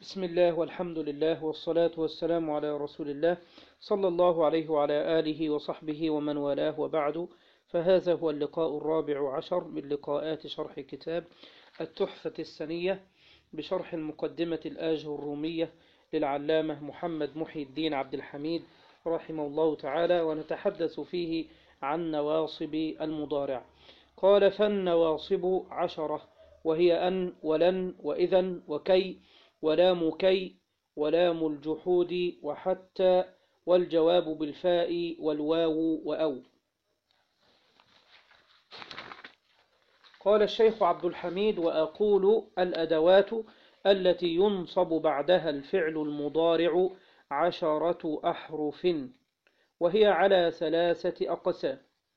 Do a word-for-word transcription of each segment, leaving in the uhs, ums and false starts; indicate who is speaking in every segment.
Speaker 1: بسم الله والحمد لله والصلاة والسلام على رسول الله صلى الله عليه وعلى آله وصحبه ومن والاه وبعد. فهذا هو اللقاء الرابع عشر من لقاءات شرح كتاب التحفة السنية بشرح المقدمة الآجه الرومية للعلامة محمد محي الدين عبد الحميد رحمه الله تعالى، ونتحدث فيه عن نواصب المضارع. قال: فالنواصب عشرة، وهي أن ولن وإذا وكي ولام كي ولام الجحود وحتى والجواب بالفاء والواو وأو. قال الشيخ عبد الحميد: وأقول الأدوات التي ينصب بعدها الفعل المضارع عشرة أحرف، وهي على ثلاثة أقسام.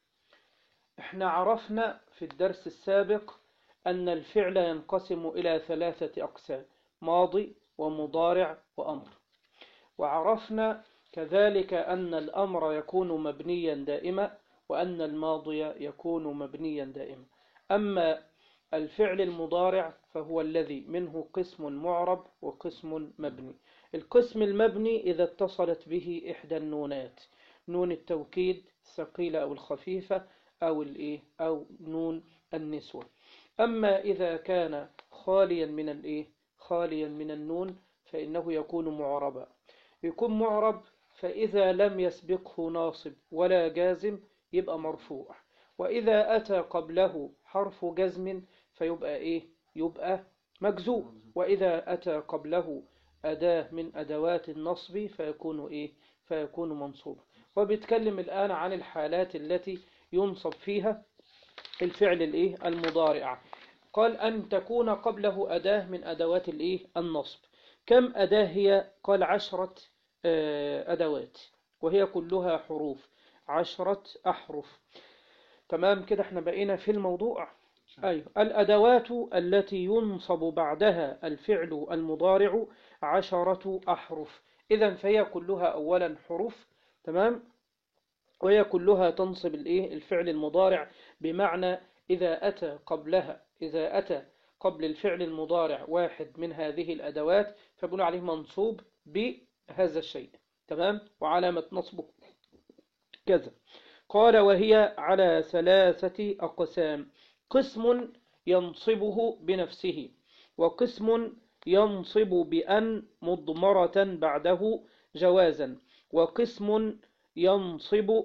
Speaker 1: احنا عرفنا في الدرس السابق أن الفعل ينقسم إلى ثلاثة أقسام: ماضي ومضارع وأمر. وعرفنا كذلك أن الأمر يكون مبنيا دائما، وأن الماضي يكون مبنيا دائما. أما الفعل المضارع فهو الذي منه قسم معرب وقسم مبني. القسم المبني إذا اتصلت به إحدى النونات، نون التوكيد الثقيلة أو الخفيفة أو الإيه أو نون النسوة. أما إذا كان خاليا من الإيه خاليا من النون فإنه يكون معربا. يكون معرب فإذا لم يسبقه ناصب ولا جازم يبقى مرفوع، وإذا أتى قبله حرف جزم فيبقى إيه يبقى مجزوم، وإذا أتى قبله أداة من أدوات النصب فيكون إيه فيكون منصوبا. وبيتكلم الآن عن الحالات التي ينصب فيها الفعل الإيه المضارع. قال: أن تكون قبله أداة من أدوات الإيه النصب. كم أداة هي؟ قال: عشرة أدوات، وهي كلها حروف، عشرة أحرف. تمام كده، احنا بقينا في الموضوع. أيوة. الأدوات التي ينصب بعدها الفعل المضارع عشرة أحرف، إذن فهي كلها أولا حروف. تمام، وهي كلها تنصب الإيه الفعل المضارع، بمعنى إذا أتى قبلها إذا أتى قبل الفعل المضارع واحد من هذه الأدوات فبنقول عليه منصوب بهذا الشيء. تمام، وعلامة نصبه كذا. قال: وهي على ثلاثة أقسام: قسم ينصبه بنفسه، وقسم ينصب بأن مضمرة بعده جوازا، وقسم ينصب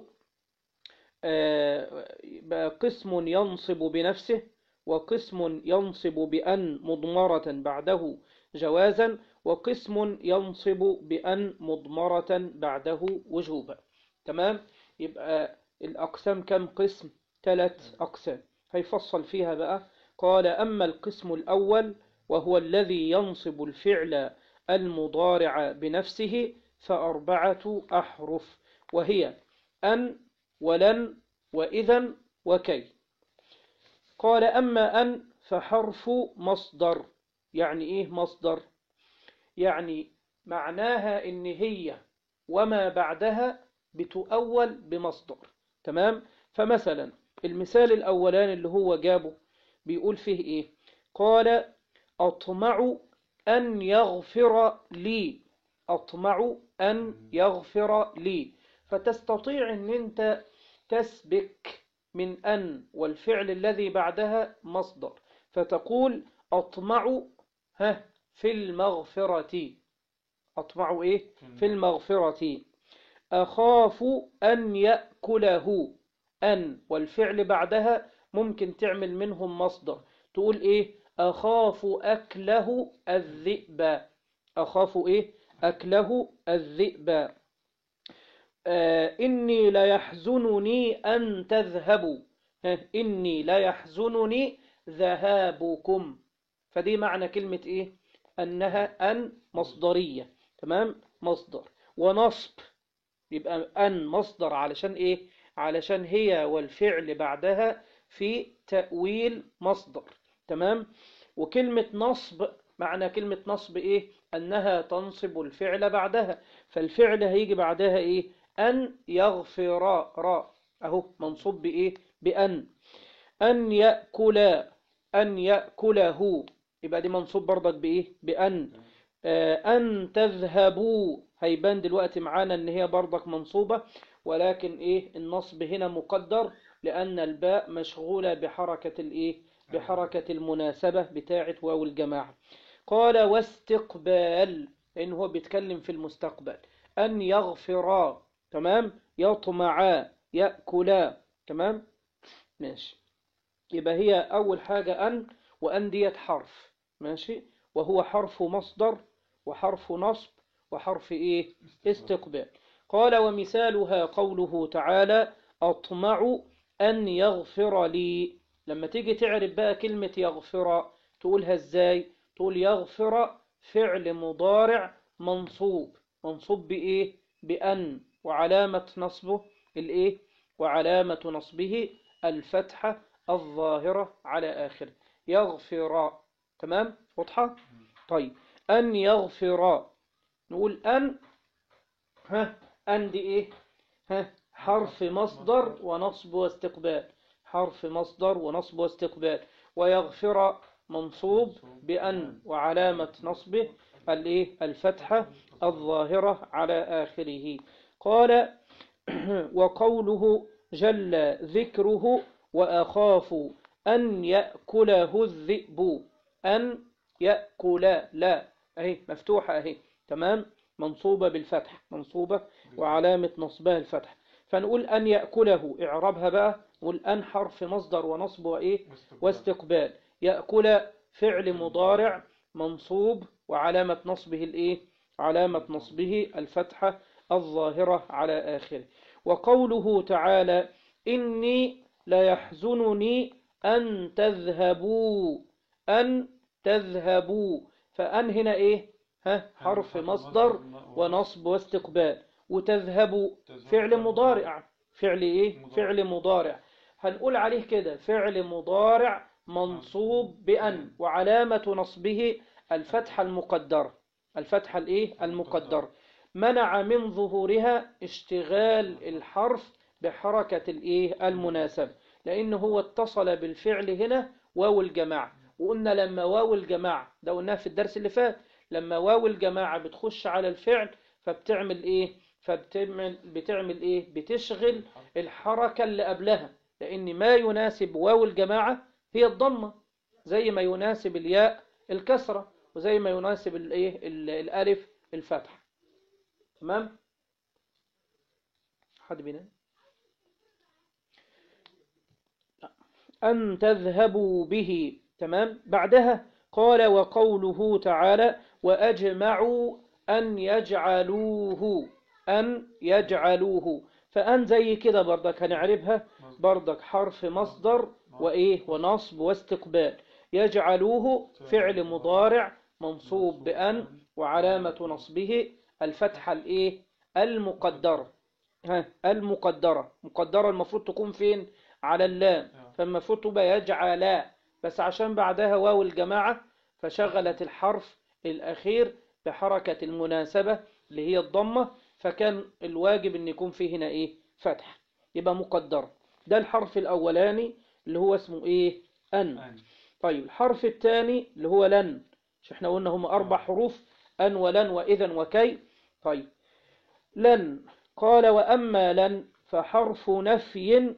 Speaker 1: آه قسم ينصب بنفسه، وقسم ينصب بأن مضمرة بعده جوازا، وقسم ينصب بأن مضمرة بعده وجوبا. تمام، يبقى الأقسام كم قسم؟ ثلاث أقسام، هيفصل فيها بقى. قال: أما القسم الأول وهو الذي ينصب الفعل المضارع بنفسه فأربعة أحرف، وهي أن ولن وإذا وكي. قال: أما أن فحرف مصدر. يعني إيه مصدر؟ يعني معناها إن هي وما بعدها بتؤول بمصدر. تمام، فمثلا المثال الأولان اللي هو جابه بيقول فيه إيه؟ قال: أطمع أن يغفر لي. أطمع أن يغفر لي. فتستطيع أن أنت تسبك من أن والفعل الذي بعدها مصدر، فتقول: أطمع ها في المغفرة. أطمع إيه؟ في المغفرة. أخاف أن يأكله. أن والفعل بعدها ممكن تعمل منهم مصدر، تقول إيه؟ أخاف أكله الذئب. أخاف إيه؟ أكله الذئب. آه إني لا يحزنني أن تذهبوا. إني لا يحزنني ذهابكم. فدي معنى كلمة إيه؟ أنها أن مصدرية. تمام، مصدر. ونصب يبقى أن مصدر علشان إيه؟ علشان هي والفعل بعدها في تأويل مصدر. تمام، وكلمة نصب معنى كلمة نصب إيه؟ أنها تنصب الفعل بعدها، فالفعل هيجي بعدها إيه؟ أن يغفر را، أهو منصوب بإيه؟ بأن. أن يأكل أن يأكله، يبقى دي منصوب برضك بإيه؟ بأن. أن تذهبوا هيبان دلوقتي معانا ان هي برضك منصوبة، ولكن ايه النصب هنا مقدر لان الباء مشغولة بحركة الايه بحركة المناسبة بتاعة واو الجماعة. قال واستقبال لان هو بيتكلم في المستقبل. ان يغفرا تمام، يطمعا، يأكلا تمام ماشي. يبقى هي اول حاجة ان، وان ديت حرف ماشي، وهو حرف مصدر وحرف نصب وحرف ايه استقبال. قال ومثالها قوله تعالى أطمع أن يغفر لي. لما تيجي تعرف بقى كلمة يغفر تقولها ازاي؟ تقول يغفر فعل مضارع منصوب، منصوب بإيه؟ بأن، وعلامة نصبه الإيه؟ وعلامة نصبه الفتحة الظاهرة على آخره. يغفر تمام واضحة؟ طيب أن يغفر نقول أن، ها أن دي إيه؟ ها حرف مصدر ونصب واستقبال، حرف مصدر ونصب واستقبال. ويغفر منصوب بأن وعلامة نصبه الإيه؟ الفتحة الظاهرة على آخره. قال وقوله جل ذكره وأخاف أن يأكله الذئب. أن يأكل لا أهي مفتوحة أهي تمام، منصوبة بالفتح، منصوبة وعلامة نصبها الفتح. فنقول أن يأكله إعرابها بقى، نقول أن حرف مصدر ونصب وإيه واستقبال. يأكل فعل مضارع منصوب وعلامة نصبه الإيه علامة نصبه الفتحة الظاهرة على آخره. وقوله تعالى إني لا يحزنني أن تذهبوا. أن تذهبوا فأن هنا إيه ها حرف مصدر ونصب واستقبال، وتذهبوا فعل مضارع. فعل إيه فعل مضارع، هنقول عليه كده فعل مضارع منصوب بأن وعلامة نصبه الفتحة المقدرة، الفتحة الإيه المقدرة. منع من ظهورها اشتغال الحرف بحركة الايه المناسبة، لأنه هو اتصل بالفعل هنا واو الجماعة. وقلنا لما واو الجماعة ده قلناها في الدرس اللي فات، لما واو الجماعة بتخش على الفعل فبتعمل ايه فبتعمل بتعمل ايه بتشغل الحركة اللي قبلها، لأن ما يناسب واو الجماعة هي الضمة، زي ما يناسب الياء الكسرة، وزي ما يناسب الايه الالف الفتح. تمام. حد بينا أن تذهبوا به تمام. بعدها قال وقوله تعالى وأجمعوا أن يجعلوه. أن يجعلوه فأن زي كده بردك هنعرفها بردك حرف مصدر وإيه ونصب واستقبال. يجعلوه فعل مضارع منصوب بأن وعلامة نصبه الفتحة الإيه المقدرة. ها المقدرة، مقدرة المفروض تكون فين على اللام، فالمفروض تبقى يجعل، بس عشان بعدها واو الجماعة فشغلت الحرف الأخير بحركة المناسبة اللي هي الضمة، فكان الواجب ان يكون فيه هنا ايه فتح، يبقى مقدر. ده الحرف الأولاني اللي هو اسمه ايه أن. طيب الحرف الثاني اللي هو لن، مش احنا قلنا هم أربع حروف أن ولن وإذن وكي. طيب لن قال وأما لن فحرف نفي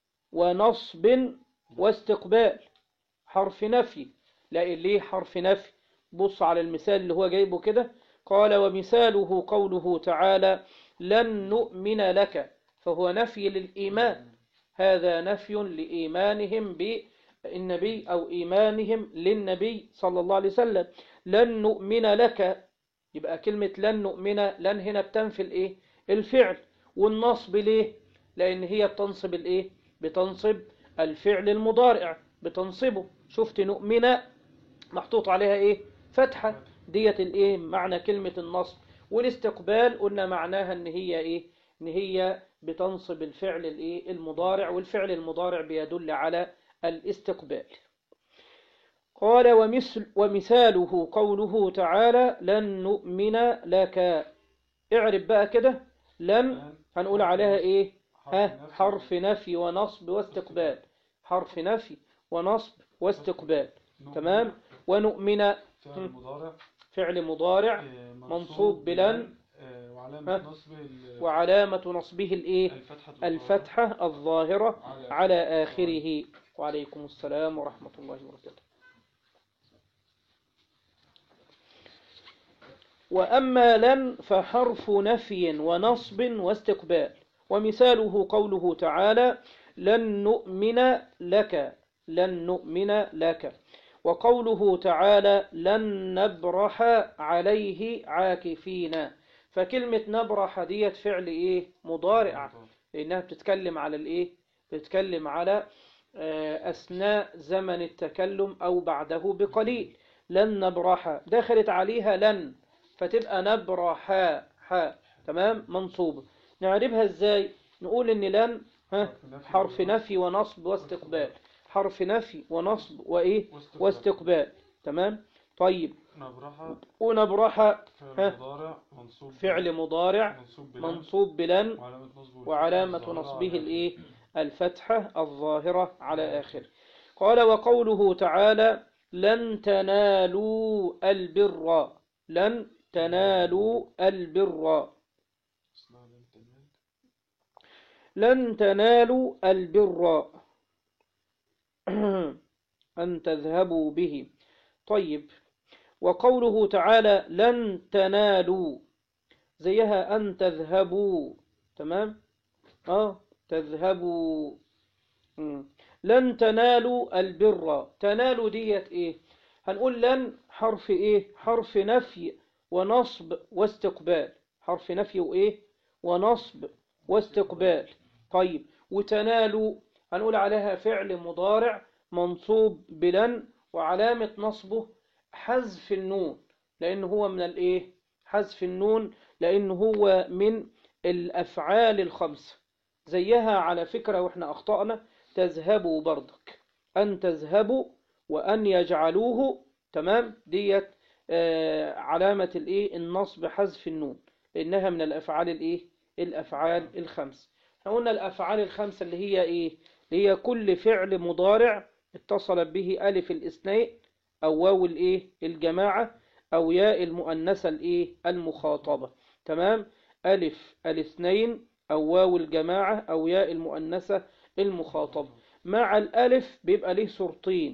Speaker 1: ونصب واستقبال. حرف نفي، لا ليه حرف نفي؟ بص على المثال اللي هو جايبه كده. قال ومثاله قوله تعالى لن نؤمن لك، فهو نفي للإيمان، هذا نفي لإيمانهم بالنبي أو إيمانهم للنبي صلى الله عليه وسلم. لن نؤمن لك، يبقى كلمة لن نؤمن، لن هنا بتنفي الايه الفعل. والنصب ليه؟ لأن هي بتنصب الايه بتنصب الفعل المضارع، بتنصبه. شفت نؤمن محطوط عليها ايه فتحة، ديت الايه معنى كلمة النصب. والاستقبال قلنا معناها ان هي ايه ان هي بتنصب الفعل الايه المضارع، والفعل المضارع بيدل على الاستقبال. قال ومثل ومثاله قوله تعالى لن نؤمن لك. اعرف بقى كده لن هنقول عليها ايه ها حرف نفي ونصب واستقبال، حرف نفي ونصب واستقبال تمام. ونؤمن
Speaker 2: فعل مضارع
Speaker 1: فعل مضارع
Speaker 2: آه،
Speaker 1: منصوب بلن
Speaker 2: آه، وعلامة
Speaker 1: ها
Speaker 2: نصب ال-
Speaker 1: وعلامة نصبه الإيه
Speaker 2: الفتحة الظاهرة
Speaker 1: الفتحة الظاهرة
Speaker 2: على
Speaker 1: على
Speaker 2: آخره.
Speaker 1: آخره. وعليكم السلام ورحمة الله وبركاته. وأما لن فحرف نفي ونصب واستقبال، ومثاله قوله تعالى لن نؤمن لك، لن نؤمن لك. وقوله تعالى لن نبرح عليه عاكفين. فكلمة نبرح ديت فعل ايه مضارع، لأنها بتتكلم على الايه بتتكلم على آه، أثناء زمن التكلم أو بعده بقليل. لن نبرح دخلت عليها لن، فتبقى نبرحا حا تمام منصوبة. نعربها ازاي؟ نقول ان لن ها حرف نفي ونصب واستقبال، حرف نفي ونصب وايه واستقبال. تمام. طيب
Speaker 2: نبرح
Speaker 1: ونبرح
Speaker 2: فعل
Speaker 1: ها
Speaker 2: مضارع منصوب
Speaker 1: فعل مضارع
Speaker 2: منصوب بلن
Speaker 1: منصوب بلن
Speaker 2: وعلامة نصبه الفتحة
Speaker 1: وعلامة
Speaker 2: الظاهرة
Speaker 1: نصبه
Speaker 2: على
Speaker 1: الايه
Speaker 2: آخره.
Speaker 1: الفتحة الظاهرة على آخره. قال وقوله تعالى لن تنالوا البر، لن تنالوا البر،
Speaker 2: اسمها لن تنال.
Speaker 1: لن تنالوا البر أن تذهبوا به. طيب وقوله تعالى لن تنالوا زيها أن تذهبوا. تمام اه تذهبوا. مم. لن تنالوا البر، تنالوا ديت ايه؟ هنقول لن حرف ايه حرف نفي ونصب واستقبال، حرف نفي وايه ونصب واستقبال. طيب وتنالوا هنقول عليها فعل مضارع منصوب بلن وعلامة نصبه حذف النون، لأنه هو من الايه حذف النون، لأنه هو من الأفعال الخمسة. زيها على فكرة واحنا أخطأنا تذهبوا برضك، أن تذهبوا وأن يجعلوه. تمام ديت آه علامة الايه النصب حذف النون، لأنها من الأفعال الايه الأفعال الخمس. احنا قلنا الأفعال الخمسة اللي هي ايه اللي هي كل فعل مضارع اتصلت به ألف الاثنين أو واو الايه الجماعة أو ياء المؤنثة الايه المخاطبة. تمام ألف الاثنين أو واو الجماعة أو ياء المؤنثة المخاطبة. مع الألف بيبقى ليه صورتين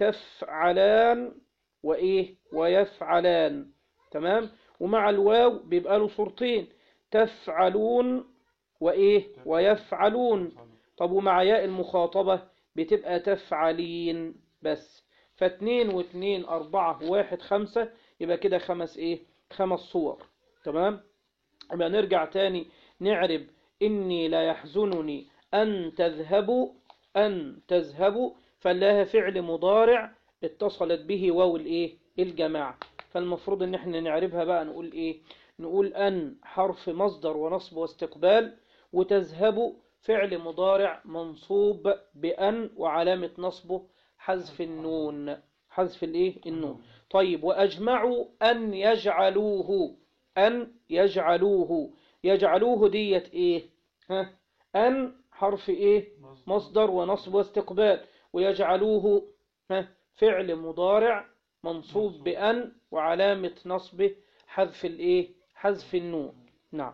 Speaker 1: تفعلان وإيه ويفعلان. تمام. ومع الواو بيبقى له صورتين تفعلون وإيه ويفعلون. طب ومع ياء المخاطبة بتبقى تفعلين بس. فاتنين واتنين أربعة واحد خمسة، يبقى كده خمس إيه خمس صور. تمام. يبقى نرجع تاني نعرب إني لا يحزنني أن تذهبوا، أن تذهبوا فلها فعل مضارع اتصلت به واو الايه الجماعة. فالمفروض ان احنا نعربها بقى نقول ايه نقول أن حرف مصدر ونصب واستقبال، وتذهبوا فعل مضارع منصوب بأن وعلامة نصبه حذف النون، حذف الايه النون. طيب وأجمعوا أن يجعلوه، أن يجعلوه، يجعلوه ديت إيه ها أن حرف إيه مصدر ونصب واستقبال، ويجعلوه ها فعل مضارع منصوب بأن وعلامة نصبه حذف الإيه حذف النون. نعم.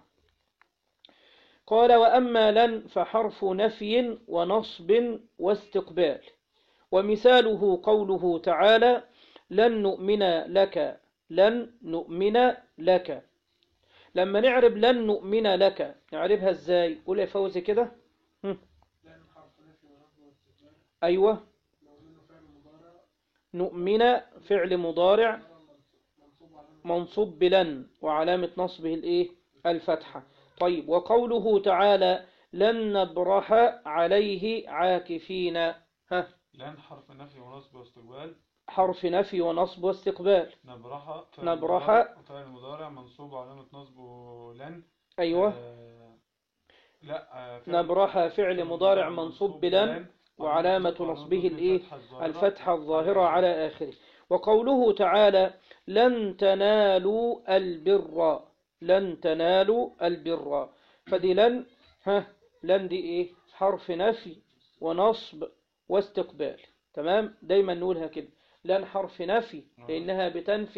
Speaker 1: قال وأما لن فحرف نفي ونصب واستقبال، ومثاله قوله تعالى لن نؤمن لك، لن نؤمن لك. لما نعرب لن نؤمن لك نعربها ازاي؟ قول يا فوزي كده. ايوه نؤمن فعل مضارع منصوب بلن وعلامة نصبه الايه الفتحة. طيب وقوله تعالى لن نبرح عليه عاكفين، ها
Speaker 2: لن حرف نفي ونصب واستقبال،
Speaker 1: حرف نفي ونصب واستقبال.
Speaker 2: نبرح فعل
Speaker 1: نبرح
Speaker 2: مضارع فعل مضارع منصوب وعلامة نصبه لن.
Speaker 1: ايوه
Speaker 2: آه لا آه فعل
Speaker 1: نبرح فعل مضارع منصوب بلن وعلامة نصبه الايه الفتحة الظاهرة على آخره. وقوله تعالى لن تنالوا البر، لن تنالوا البر. فدي لن ها لن دي ايه حرف نفي ونصب واستقبال. تمام دايما نقولها كده لن حرف نفي لأنها بتنفي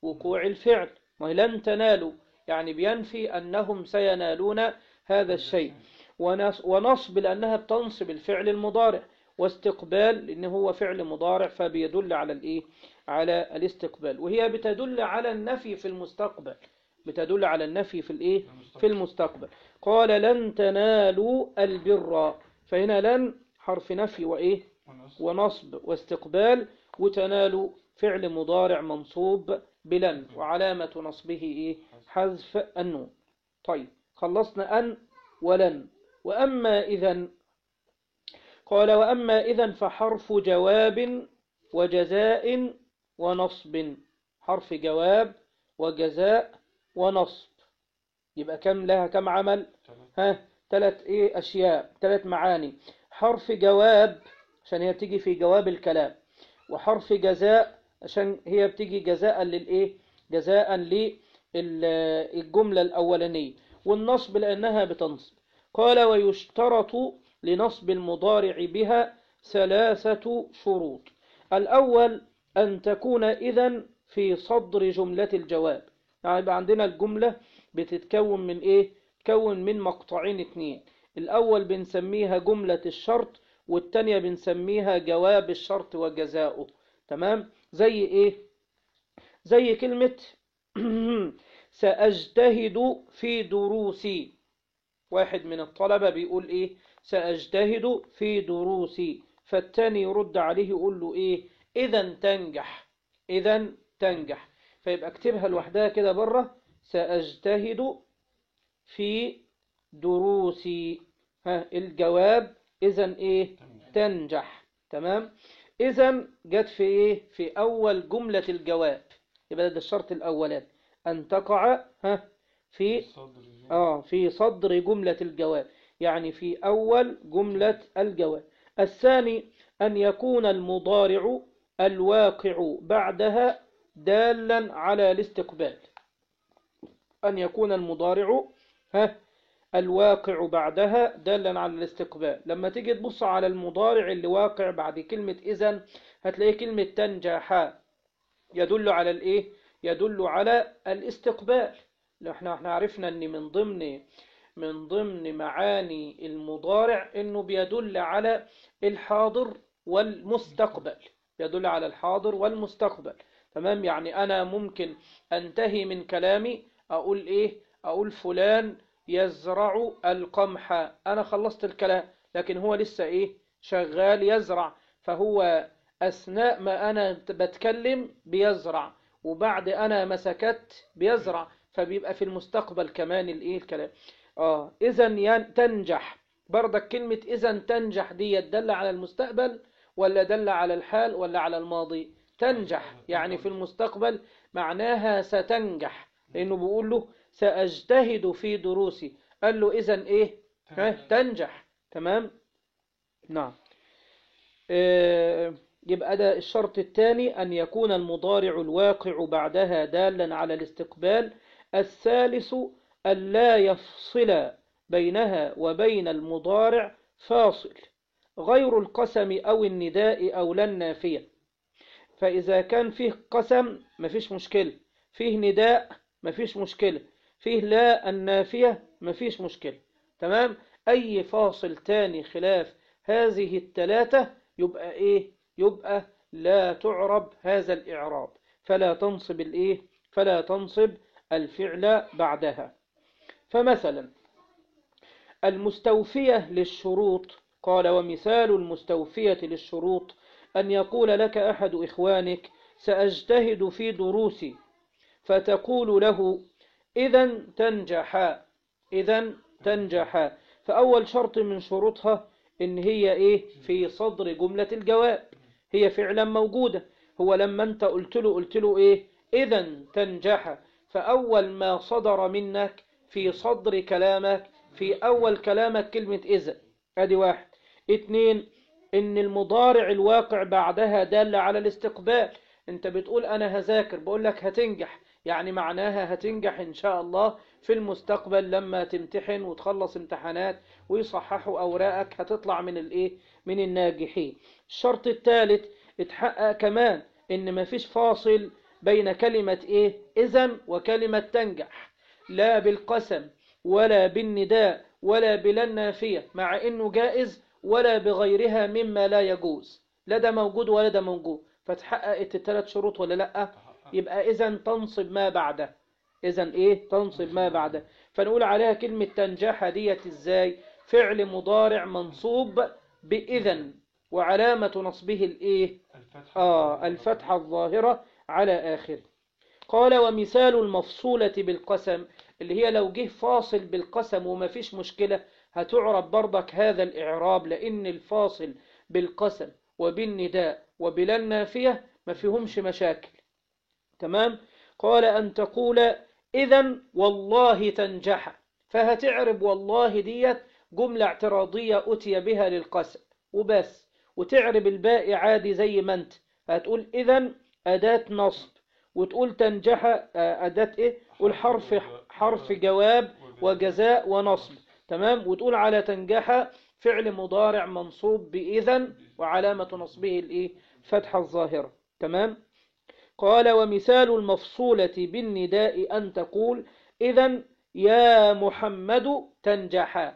Speaker 1: وقوع الفعل، ولن تنالوا يعني بينفي أنهم سينالون هذا الشيء. ونصب لأنها بتنصب الفعل المضارع، واستقبال لأنه هو فعل مضارع فبيدل على الإيه؟ على الاستقبال، وهي بتدل على النفي في المستقبل، بتدل على النفي في الإيه؟ في المستقبل. قال لن تنالوا البر، فهنا لن حرف نفي وإيه؟ ونصب واستقبال، وتنالوا فعل مضارع منصوب بلن، وعلامة نصبه إيه؟ حذف النون. طيب خلصنا أن ولن. وأما إذن، قال وأما إذن فحرف جواب وجزاء ونصب، حرف جواب وجزاء ونصب، يبقى كم لها كم عمل؟ ها ثلاث إيه أشياء، ثلاث معاني. حرف جواب عشان هي بتيجي في جواب الكلام، وحرف جزاء عشان هي بتيجي جزاء للإيه؟ جزاء للجملة الأولانية، والنصب لأنها بتنصب. قال ويشترط لنصب المضارع بها ثلاثة شروط. الأول أن تكون إذن في صدر جملة الجواب، يعني يبقى عندنا الجملة بتتكون من إيه؟ تكون من مقطعين اتنين، الأول بنسميها جملة الشرط، والتانية بنسميها جواب الشرط وجزاؤه. تمام؟ زي إيه؟ زي كلمة سأجتهد في دروسي، واحد من الطلبة بيقول إيه؟ سأجتهد في دروسي، فالتاني يرد عليه يقول له إيه؟ إذن تنجح، إذن تنجح. فيبقى اكتبها لوحدها كده بره، سأجتهد في دروسي، ها الجواب إذن إيه؟ تنجح. تمام؟ إذن جت في إيه؟ في أول جملة الجواب، يبقى ده الشرط الأولاني أن تقع ها في آه في صدر جملة الجواب، يعني في أول جملة الجواب. الثاني أن يكون المضارع الواقع بعدها دالا على الاستقبال، أن يكون المضارع ها الواقع بعدها دالا على الاستقبال. لما تيجي تبص على المضارع اللي واقع بعد كلمة إذن هتلاقي كلمة تنجح، يدل على الإيه؟ يدل على الاستقبال. احنا احنا عرفنا ان من ضمن من ضمن معاني المضارع انه بيدل على الحاضر والمستقبل، يدل على الحاضر والمستقبل. تمام؟ يعني انا ممكن انتهي من كلامي اقول ايه؟ اقول فلان يزرع القمح، انا خلصت الكلام لكن هو لسه ايه؟ شغال يزرع، فهو اثناء ما انا بتكلم بيزرع، وبعد انا ما سكت بيزرع، فبيبقى في المستقبل كمان الايه الكلام. اه اذن تنجح، برضك كلمة اذن تنجح دي تدل على المستقبل ولا دل على الحال ولا على الماضي؟ تنجح يعني في المستقبل، معناها ستنجح، لانه بيقول له سأجتهد في دروسي، قال له اذن ايه؟ ها تنجح. تمام؟ نعم. آه يبقى ده الشرط الثاني أن يكون المضارع الواقع بعدها دالا على الاستقبال. الثالث أن لا يفصل بينها وبين المضارع فاصل غير القسم أو النداء أو لا النافية. فإذا كان فيه قسم مفيش مشكلة، فيه نداء مفيش مشكلة، فيه لا النافية مفيش مشكلة. تمام؟ أي فاصل تاني خلاف هذه الثلاثة يبقى إيه؟ يبقى لا تعرب هذا الإعراب، فلا تنصب الإيه؟ فلا تنصب الفعل بعدها. فمثلا المستوفية للشروط، قال ومثال المستوفية للشروط أن يقول لك أحد إخوانك سأجتهد في دروسي، فتقول له إذن تنجح، إذن تنجح. فأول شرط من شروطها إن هي إيه؟ في صدر جملة الجواب، هي فعلا موجودة. هو لما أنت قلت له قلت له إيه؟ إذن تنجح، فأول ما صدر منك في صدر كلامك في أول كلامك كلمة إذن، أدي واحد. اتنين، إن المضارع الواقع بعدها دال على الاستقبال. أنت بتقول أنا هذاكر، بقول لك هتنجح، يعني معناها هتنجح إن شاء الله في المستقبل لما تمتحن وتخلص امتحانات ويصححوا أوراقك هتطلع من الإيه؟ من الناجحين. الشرط الثالث اتحقق كمان إن مفيش فاصل بين كلمة إيه إذن وكلمة تنجح، لا بالقسم ولا بالنداء ولا بلا النافية مع إنه جائز، ولا بغيرها مما لا يجوز، لا ده موجود ولا ده موجود، فتحققت الثلاث شروط ولا لأ؟ يبقى إذن تنصب ما بعده، إذن إيه تنصب ما بعده. فنقول عليها كلمة تنجح ديت إزاي؟ فعل مضارع منصوب بإذن وعلامة نصبه الإيه؟ آه الفتحة الظاهرة على آخره. قال ومثال المفصولة بالقسم، اللي هي لو جه فاصل بالقسم وما فيش مشكلة هتعرب برضك هذا الإعراب، لأن الفاصل بالقسم وبالنداء وبلا النافية ما فيهمش مشاكل. تمام. قال أن تقول إذن والله تنجح، فهتعرب والله ديت جملة اعتراضية أتي بها للقسم وبس، وتعرب الباقي عادي زي ما انت هتقول إذن أداة نصب، وتقول تنجح أداة إيه؟ قول حرف حرف جواب وجزاء ونصب. تمام. وتقول على تنجح فعل مضارع منصوب بإذن وعلامة نصبه الإيه؟ فتحة الظاهرة. تمام. قال ومثال المفصولة بالنداء أن تقول إذن يا محمد تنجح،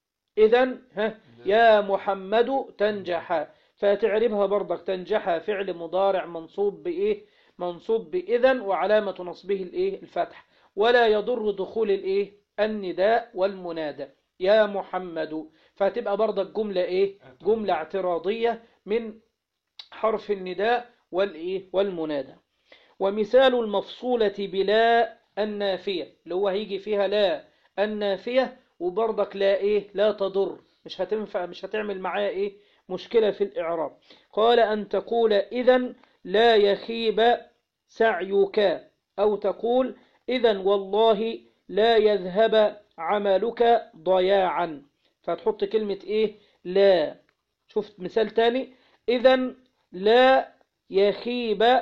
Speaker 1: إذن ها يا محمد تنجح، فتعربها برضك تنجح فعل مضارع منصوب بإيه؟ منصوب بإذن وعلامة نصبه الإيه؟ الفتح، ولا يضر دخول الإيه؟ النداء والمنادى يا محمد، فتبقى برضك جملة إيه؟ جملة اعتراضية من حرف النداء والإيه؟ والمنادى. ومثال المفصولة بلا النافية، اللي هو هيجي فيها لا النافية وبرضك لا إيه؟ لا تضر، مش هتنفع، مش هتعمل معايا إيه؟ مشكلة في الإعراب. قال أن تقول إذن لا يخيب سعيك، أو تقول إذن والله لا يذهب عملك ضياعا، فتحط كلمة إيه؟ لا. شفت مثال تاني؟ إذن لا يخيب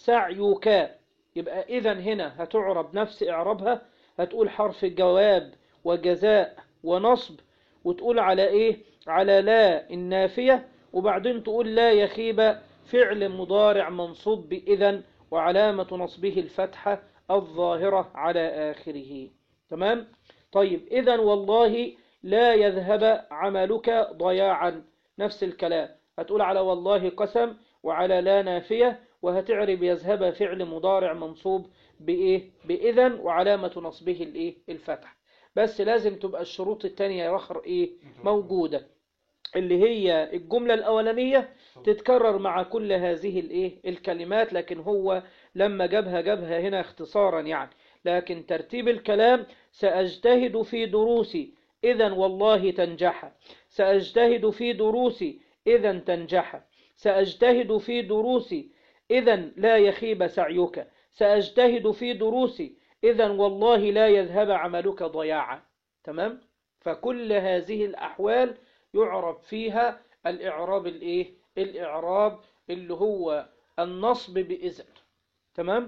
Speaker 1: سعيك، يبقى إذن هنا هتعرب نفس إعرابها، هتقول حرف جواب وجزاء ونصب، وتقول على إيه؟ على لا النافية، وبعدين تقول لا يخيب فعل مضارع منصوب بإذن وعلامة نصبه الفتحة الظاهرة على آخره. تمام. طيب إذن والله لا يذهب عملك ضياعا، نفس الكلام، هتقول على والله قسم وعلى لا نافية، وهتعرب يذهب فعل مضارع منصوب بإيه؟ بإذن وعلامة نصبه الإيه؟ الفتح. بس لازم تبقى الشروط التانية يا آخر إيه؟ موجودة، اللي هي الجملة الأولانية تتكرر مع كل هذه الإيه؟ الكلمات، لكن هو لما جابها جابها هنا اختصارا يعني، لكن ترتيب الكلام سأجتهد في دروسي إذن والله تنجح، سأجتهد في دروسي إذن تنجح، سأجتهد في دروسي إذن لا يخيب سعيك، سأجتهد في دروسي إذن والله لا يذهب عملك ضياعا. تمام. فكل هذه الأحوال يعرب فيها الإعراب الإيه؟ الإعراب اللي هو النصب بإذن. تمام.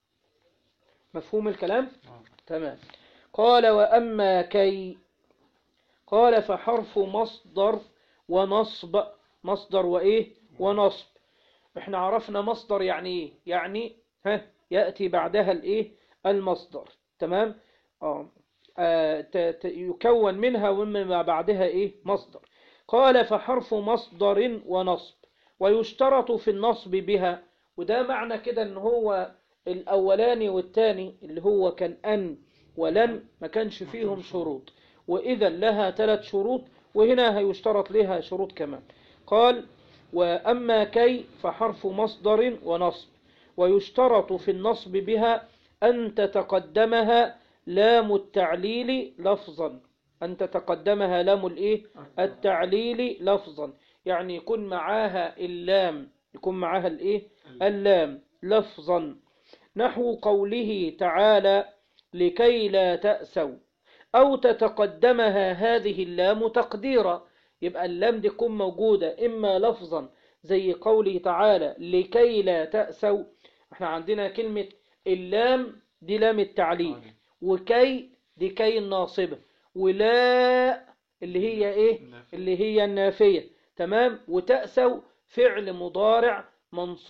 Speaker 1: مفهوم الكلام؟ تمام. قال وأما كي، قال فحرف مصدر ونصب، مصدر وإيه؟ ونصب. احنا عرفنا مصدر يعني ايه؟ يعني ها يأتي بعدها الايه؟ المصدر. تمام. آه. آه يكون منها ومما بعدها ايه؟ مصدر. قال فحرف مصدر ونصب، ويشترط في النصب بها، وده معنى كده ان هو الاولاني والتاني اللي هو كان ان ولن ما كانش فيهم شروط، واذا لها ثلاث شروط، وهنا هيشترط لها شروط كمان. قال وأما كي فحرف مصدر ونصب، ويشترط في النصب بها أن تتقدمها لام التعليل لفظا، أن تتقدمها لام الإيه؟ التعليل لفظا، يعني يكون معاها اللام، يكون معاها الإيه؟ اللام لفظا، نحو قوله تعالى لكي لا تأسوا، أو تتقدمها هذه اللام تقديرا، يبقى اللام دي تكون موجودة إما لفظا زي قوله تعالى لكي لا تأسوا، احنا عندنا كلمة اللام دي لام التعليل، وكي دي كي الناصبة، ولا اللي هي ايه؟ اللي هي النافية. تمام. وتأسوا فعل مضارع منصوب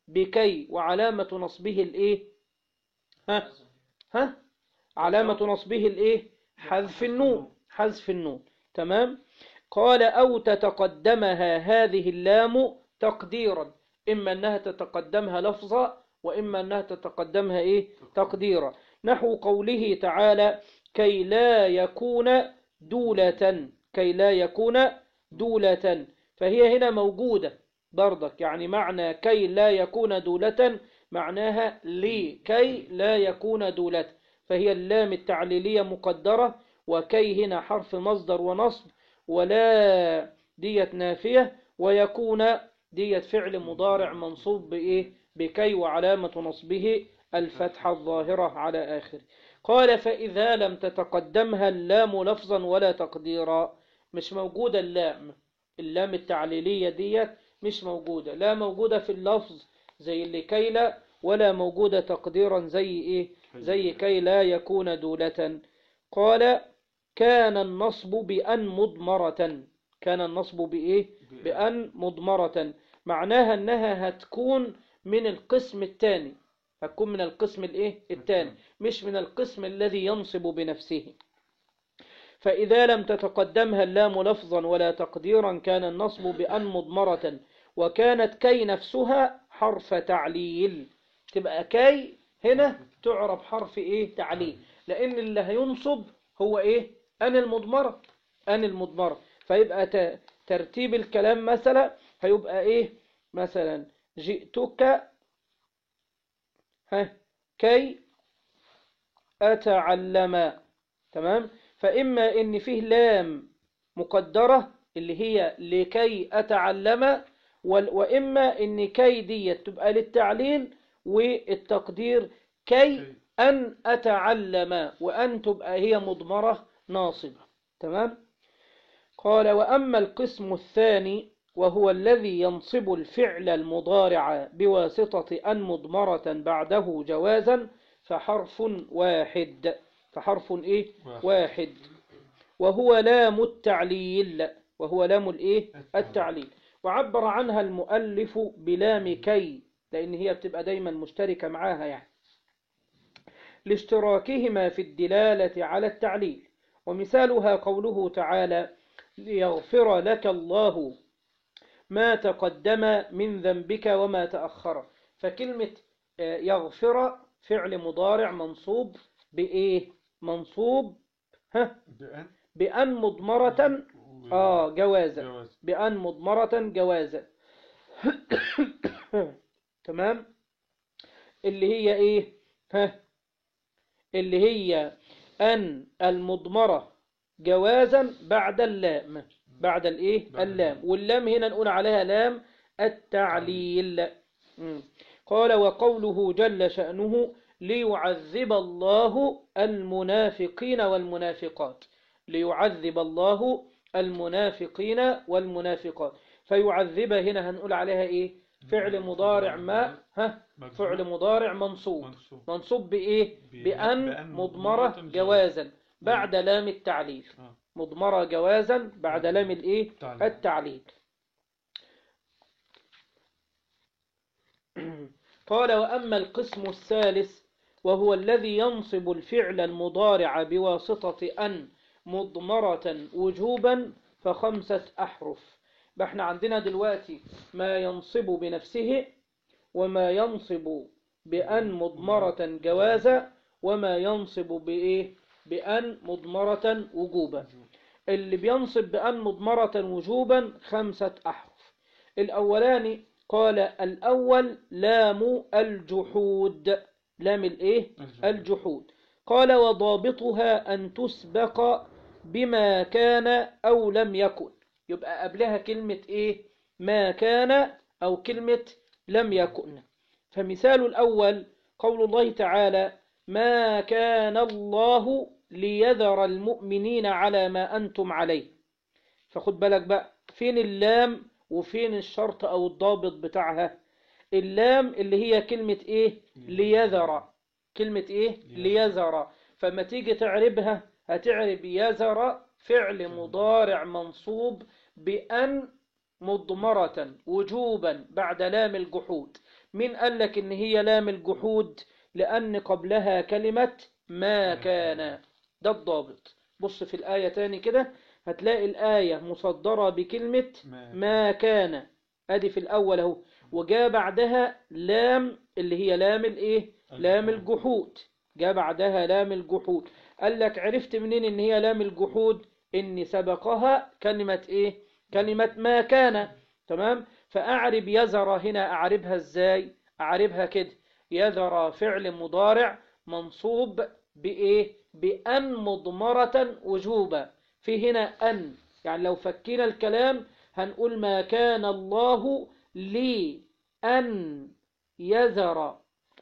Speaker 1: بكي وعلامة نصبه الإيه؟ ها ها علامة نصبه الإيه؟ حذف النون، حذف النون. تمام. قال أو تتقدمها هذه اللام تقديرا، إما أنها تتقدمها لفظا وإما أنها تتقدمها إيه؟ تقديرا. نحو قوله تعالى كي لا يكون دولة، كي لا يكون دولة، فهي هنا موجودة برضك، يعني معنى كي لا يكون دولة معناها لكي لا يكون دولة، فهي اللام التعليلية مقدرة، وكي هنا حرف مصدر ونصب، ولا ديت نافية، ويكون ديت فعل مضارع منصوب بإيه؟ بكي وعلامة نصبه الفتحة الظاهرة على آخر. قال فإذا لم تتقدمها اللام لفظا ولا تقديرا، مش موجودة اللام، اللام التعليلية ديت مش موجودة، لا موجودة في اللفظ زي اللي كي لا، ولا موجودة تقديرا زي إيه؟ زي كي لا يكون دولة. قال كان النصب بأن مضمرة، كان النصب بإيه؟ بأن مضمرة، معناها أنها هتكون من القسم الثاني، هتكون من القسم الإيه؟ الثاني، مش من القسم الذي ينصب بنفسه. فإذا لم تتقدمها اللام لفظا ولا تقديرا كان النصب بأن مضمرة، وكانت كي نفسها حرف تعليل، تبقى كي هنا تعرب حرف إيه؟ تعليل، لأن اللي هينصب هو إيه؟ أن المضمرة، أن المضمرة، فيبقى ترتيب الكلام مثلا هيبقى إيه؟ مثلا جئتك ها كي أتعلم. تمام. فإما إن فيه لام مقدرة اللي هي لكي أتعلم، وإما إن كي دي تبقى للتعليل والتقدير كي أن أتعلم، وأن تبقى هي مضمرة ناصبة. تمام. قال وأما القسم الثاني وهو الذي ينصب الفعل المضارع بواسطة أن مضمرة بعده جوازا فحرف واحد، فحرف إيه؟ واحد، وهو لام التعليل، وهو لام الإيه؟ التعليل، وعبر عنها المؤلف بلام كي لأن هي بتبقى دايما مشتركة معاها يعني لاشتراكهما في الدلالة على التعليل. ومثالها قوله تعالى ليغفر لك الله ما تقدم من ذنبك وما تأخر، فكلمة يغفر فعل مضارع منصوب بإيه؟ منصوب ها بأن مضمرة آه جوازا، بأن مضمرة جوازا. تمام. اللي هي إيه؟ ها اللي هي أن المضمرة جوازا بعد اللام، بعد الإيه؟ اللام، واللام هنا نقول عليها لام التعليل. قال وقوله جل شأنه ليعذب الله المنافقين والمنافقات، ليعذب الله المنافقين والمنافقات، فيعذب هنا هنقول عليها إيه؟ فعل مضارع ما ها فعل مضارع منصوب، منصوب بإيه؟ بأن مضمرة جوازا بعد لام التعليل، مضمرة جوازا بعد لام الإيه؟ التعليل. قال وأما القسم الثالث وهو الذي ينصب الفعل المضارع بواسطة أن مضمرة وجوبا فخمسة أحرف. احنا عندنا دلوقتي ما ينصب بنفسه، وما ينصب بأن مضمرة جوازا، وما ينصب بإيه؟ بأن مضمرة وجوبا. اللي بينصب بأن مضمرة وجوبا خمسة أحرف. الأولاني قال الأول لام الجحود، لام الإيه؟ الجحود. قال وضابطها أن تسبق بما كان أو لم يكن، يبقى قبلها كلمة إيه؟ ما كان أو كلمة لم يكن. فمثال الأول قول الله تعالى ما كان الله ليذر المؤمنين على ما أنتم عليه. فخد بالك بقى فين اللام وفين الشرط أو الضابط بتاعها. اللام اللي هي كلمة إيه؟ ليذر، كلمة إيه؟ ليذر. فما تيجي تعربها هتعرب يذر فعل مضارع منصوب بأن مضمرة وجوبا بعد لام الجحود، مين قال لك إن هي لام الجحود؟ لأن قبلها كلمة ما كان. ده الضابط. بص في الآية تاني كده، هتلاقي الآية مصدرة بكلمة ما كان، أدي في الأول أهو، وجاء بعدها لام اللي هي لام الإيه؟ لام الجحود. جاء بعدها لام الجحود. قال لك عرفت منين إن هي لام الجحود؟ إن سبقها كلمة إيه؟ كلمة ما كان. تمام. فأعرب يزر هنا، أعربها إزاي؟ أعربها كده، يزر فعل مضارع منصوب بإيه؟ بأن مضمرة وجوبا. في هنا أن، يعني لو فكينا الكلام هنقول ما كان الله لي أن يذر،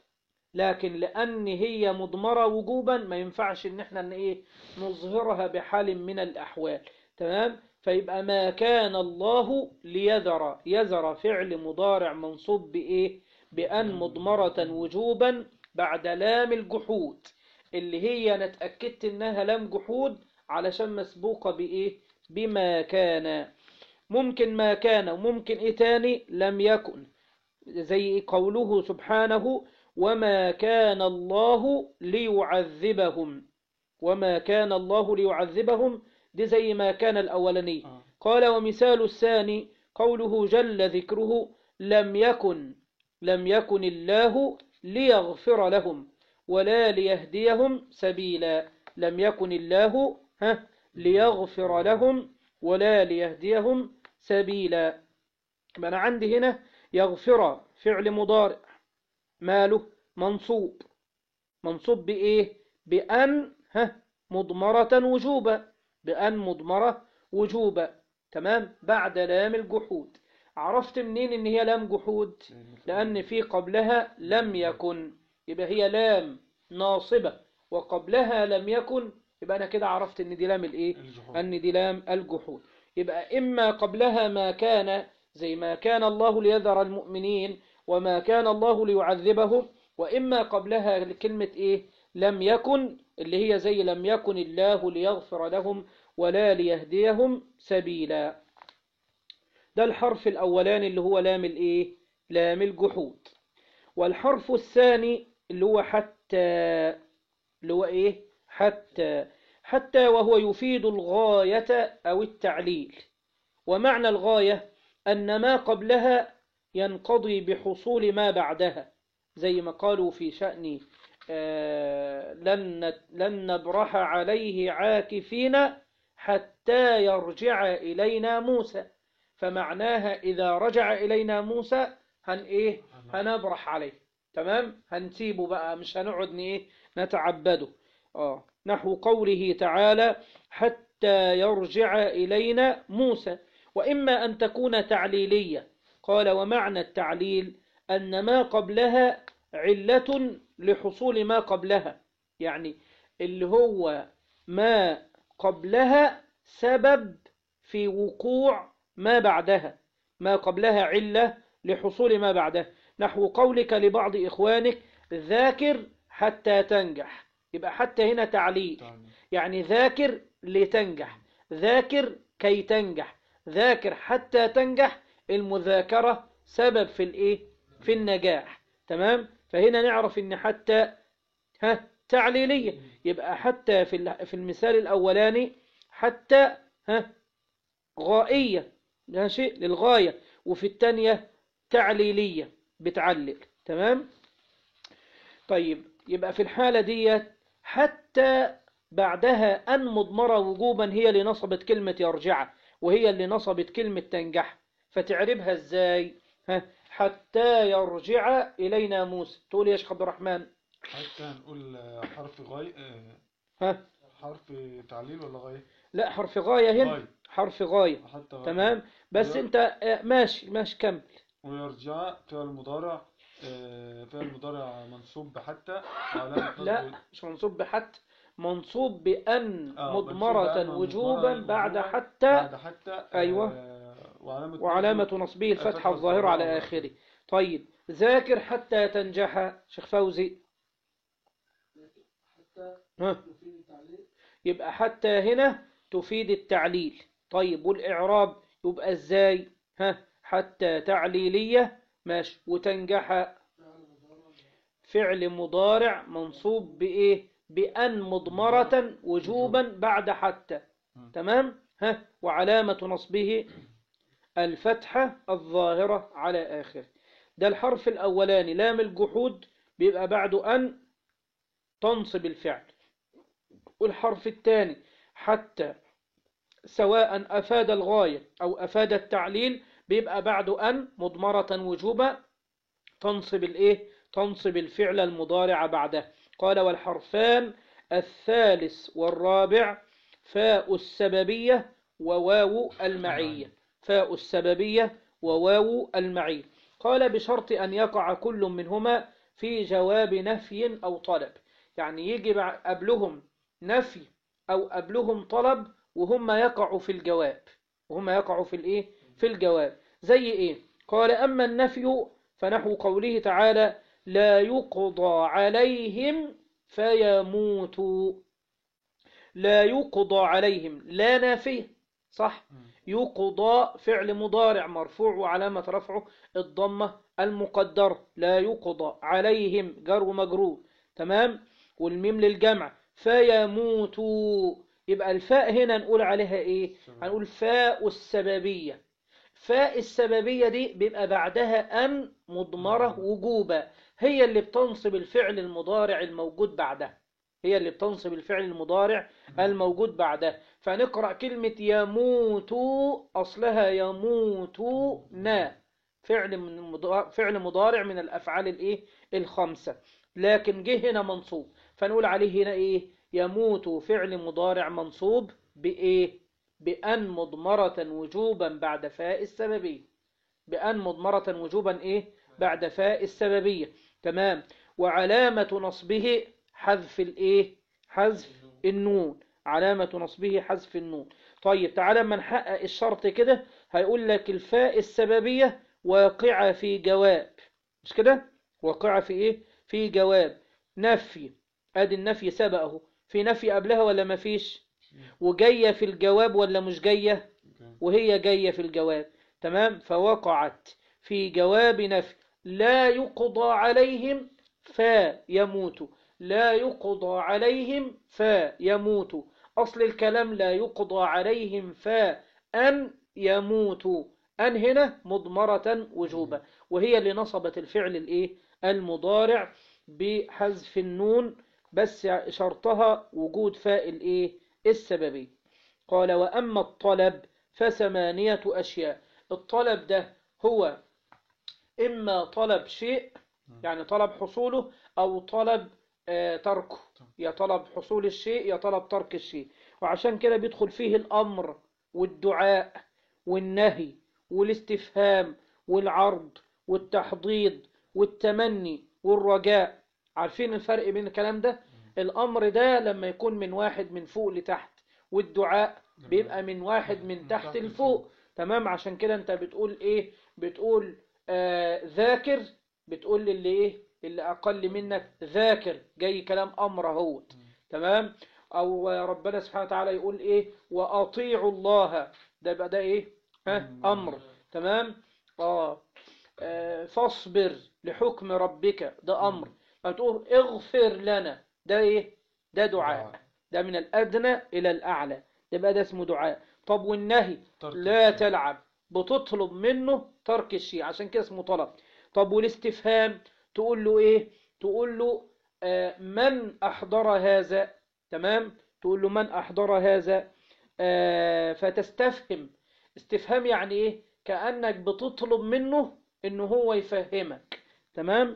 Speaker 1: لكن لأن هي مضمرة وجوبا ما ينفعش إن احنا إيه نظهرها بحال من الأحوال. تمام. فيبقى ما كان الله ليذر، يذر فعل مضارع منصوب بإيه؟ بأن مضمرة وجوبا بعد لام الجحود، اللي هي أنا اتأكدت إنها لام جحود علشان مسبوقة بإيه؟ بما كان. ممكن ما كان، وممكن إيه تاني؟ لم يكن، زي قوله سبحانه وما كان الله ليعذبهم. وما كان الله ليعذبهم دي زي ما كان الأولاني. آه. قال ومثال الثاني قوله جل ذكره لم يكن، لم يكن الله ليغفر لهم ولا ليهديهم سبيلا. لم يكن الله ها ليغفر لهم ولا ليهديهم سبيلا. أنا عندي هنا يغفر فعل مضارع ماله منصوب، منصوب بإيه؟ بأن ها مضمرة وجوبا، بأن مضمرة وجوبا. تمام. بعد لام الجحود. عرفت منين إن هي لام جحود؟ لأن في قبلها لم يكن، يبقى هي لام ناصبة وقبلها لم يكن، يبقى أنا كده عرفت إن دي لام الإيه؟ أن دي لام الجحود. يبقى إما قبلها ما كان زي ما كان الله ليذر المؤمنين وما كان الله ليعذبهم، وإما قبلها كلمة إيه؟ لم يكن، اللي هي زي لم يكن الله ليغفر لهم ولا ليهديهم سبيلا. ده الحرف الأولاني اللي هو لام الإيه؟ لام الجحود. والحرف الثاني اللي هو حتى، اللي هو إيه؟ حتى. حتى وهو يفيد الغاية أو التعليل. ومعنى الغاية أن ما قبلها ينقضي بحصول ما بعدها، زي ما قالوا في شأن آه لن, لن نبرح عليه عاكفين حتى يرجع إلينا موسى. فمعناها إذا رجع إلينا موسى هن إيه؟ هنبرح عليه. تمام. هنسيبه بقى، مش هنقعد إيه نتعبده. آه. نحو قوله تعالى حتى يرجع إلينا موسى. وإما أن تكون تعليلية. قال ومعنى التعليل أن ما قبلها علة لحصول ما قبلها، يعني اللي هو ما قبلها سبب في وقوع ما بعدها، ما قبلها علة لحصول ما بعدها. نحو قولك لبعض إخوانك ذاكر حتى تنجح، يبقى حتى هنا تعليل، يعني ذاكر لتنجح، ذاكر كي تنجح، ذاكر حتى تنجح. المذاكرة سبب في الإيه؟ في النجاح. تمام. فهنا نعرف إن حتى ها تعليلية. يبقى حتى في في المثال الأولاني حتى ها غائية، ده شيء للغاية، وفي الثانية تعليلية بتعلل. تمام. طيب يبقى في الحالة دي حتى بعدها أن مضمرة وجوبا هي اللي نصبت كلمة يرجع، وهي اللي نصبت كلمة تنجح. فتعربها ازاي؟ ها حتى يرجع إلينا موسى. تقول يا شيخ عبد الرحمن؟
Speaker 2: حتى هنقول حرف غاية.
Speaker 1: ها
Speaker 2: حرف تعليل ولا غاية؟
Speaker 1: لا حرف غاية هنا.
Speaker 2: غاية.
Speaker 1: حرف غاية.
Speaker 2: غاية.
Speaker 1: تمام. بس وير... انت ماشي ماشي كمل.
Speaker 2: ويرجع فعل مضارع، فعل مضارع منصوب بحتى وعلامة
Speaker 1: لا مش منصوب بحتى، منصوب بأن آه مضمرة وجوبا بعد حتى.
Speaker 2: بعد حتى.
Speaker 1: أيوة.
Speaker 2: آه وعلامة,
Speaker 1: وعلامة نصبه الفتحة الظاهرة على آخره. طيب ذاكر حتى تنجح. شيخ فوزي؟ ها. يبقى حتى هنا تفيد التعليل. طيب والإعراب يبقى ازاي؟ ها حتى تعليلية ماشي، وتنجح فعل مضارع منصوب بإيه؟ بأن مضمرة وجوبا بعد حتى. تمام؟ ها، وعلامة نصبه الفتحة الظاهرة على آخر. ده الحرف الأولاني لام الجحود بيبقى بعد أن تنصب الفعل. والحرف الثاني حتى سواء أفاد الغاية أو أفاد التعليل بيبقى بعد أن مضمرة وجوبا تنصب الإيه؟ تنصب الفعل المضارع بعده. قال والحرفان الثالث والرابع فاء السببية وواو المعية. فاء السببية وواو المعية. قال بشرط أن يقع كل منهما في جواب نفي أو طلب، يعني يجي قبلهم نفي أو قبلهم طلب وهم يقعوا في الجواب، وهم يقعوا في الإيه؟ في الجواب. زي إيه؟ قال أما النفي فنحو قوله تعالى لا يقضى عليهم فيموتوا. لا يقضى عليهم، لا نافية صح. يقضى فعل مضارع مرفوع وعلامة رفعه الضمة المقدرة. لا يقضى عليهم جر ومجرور. تمام. والميم للجمع. فيموتوا يبقى الفاء هنا نقول عليها ايه؟ هنقول فاء السببية. فاء السببية دي بيبقى بعدها أن مضمرة وجوبا، هي اللي بتنصب الفعل المضارع الموجود بعدها. هي اللي بتنصب الفعل المضارع الموجود بعدها. فنقرأ كلمة يموت أصلها يموتون، فعل من مضارع فعل مضارع من الأفعال الإيه؟ الخمسة، لكن جه هنا منصوب فنقول عليه هنا إيه؟ يموت فعل مضارع منصوب بإيه؟ بأن مضمرة وجوبا بعد فاء السببية. بأن مضمرة وجوبا إيه؟ بعد فاء السببية. تمام. وعلامة نصبه حذف الإيه؟ حذف النون. علامة نصبه حذف النون. طيب تعالى ما نحقق الشرط كده. هيقول لك الفاء السببية واقعة في جواب، مش كده؟ واقعة في إيه؟ في جواب نفي. ادي النفي سبقه، في نفي قبلها ولا ما فيش؟ وجاية في الجواب ولا مش جاية؟ وهي جاية في الجواب. تمام. فوقعت في جواب نفي لا يقضى عليهم فيموتوا. لا يقضى عليهم فيموتوا. أصل الكلام لا يقضى عليهم فأن يموتوا. أن هنا مضمرة وجوبا، وهي اللي نصبت الفعل الإيه؟ المضارع بحذف النون، بس شرطها وجود فاء الإيه؟ السببي. قال وأما الطلب فثمانية أشياء. الطلب ده هو إما طلب شيء يعني طلب حصوله، أو طلب آه تركه، يا طلب حصول الشيء يا طلب ترك الشيء. وعشان كده بيدخل فيه الأمر والدعاء والنهي والاستفهام والعرض والتحضيض والتمني والرجاء. عارفين الفرق بين الكلام ده؟ الأمر ده لما يكون من واحد من فوق لتحت، والدعاء بيبقى من واحد من تحت لفوق. تمام. عشان كده انت بتقول ايه؟ بتقول آه ذاكر، بتقول للي ايه؟ اللي اقل منك ذاكر، جاي كلام امر اهوت. تمام. او ربنا سبحانه وتعالى يقول ايه؟ واطيعوا الله، ده يبقى ده ايه؟ ها؟ امر. تمام. اه, آه فاصبر لحكم ربك، ده امر. فتقول اغفر لنا، ده ايه؟ ده دعاء. ده من الادنى الى الاعلى، يبقى ده اسمه دعاء. طب والنهي؟ لا تلعب، بتطلب منه ترك الشيء، عشان كده اسمه طلب. طب والاستفهام؟ تقول له ايه؟ تقول له آه من احضر هذا. تمام. تقول له من احضر هذا. آه فتستفهم. استفهام يعني ايه؟ كأنك بتطلب منه انه هو يفهمك. تمام.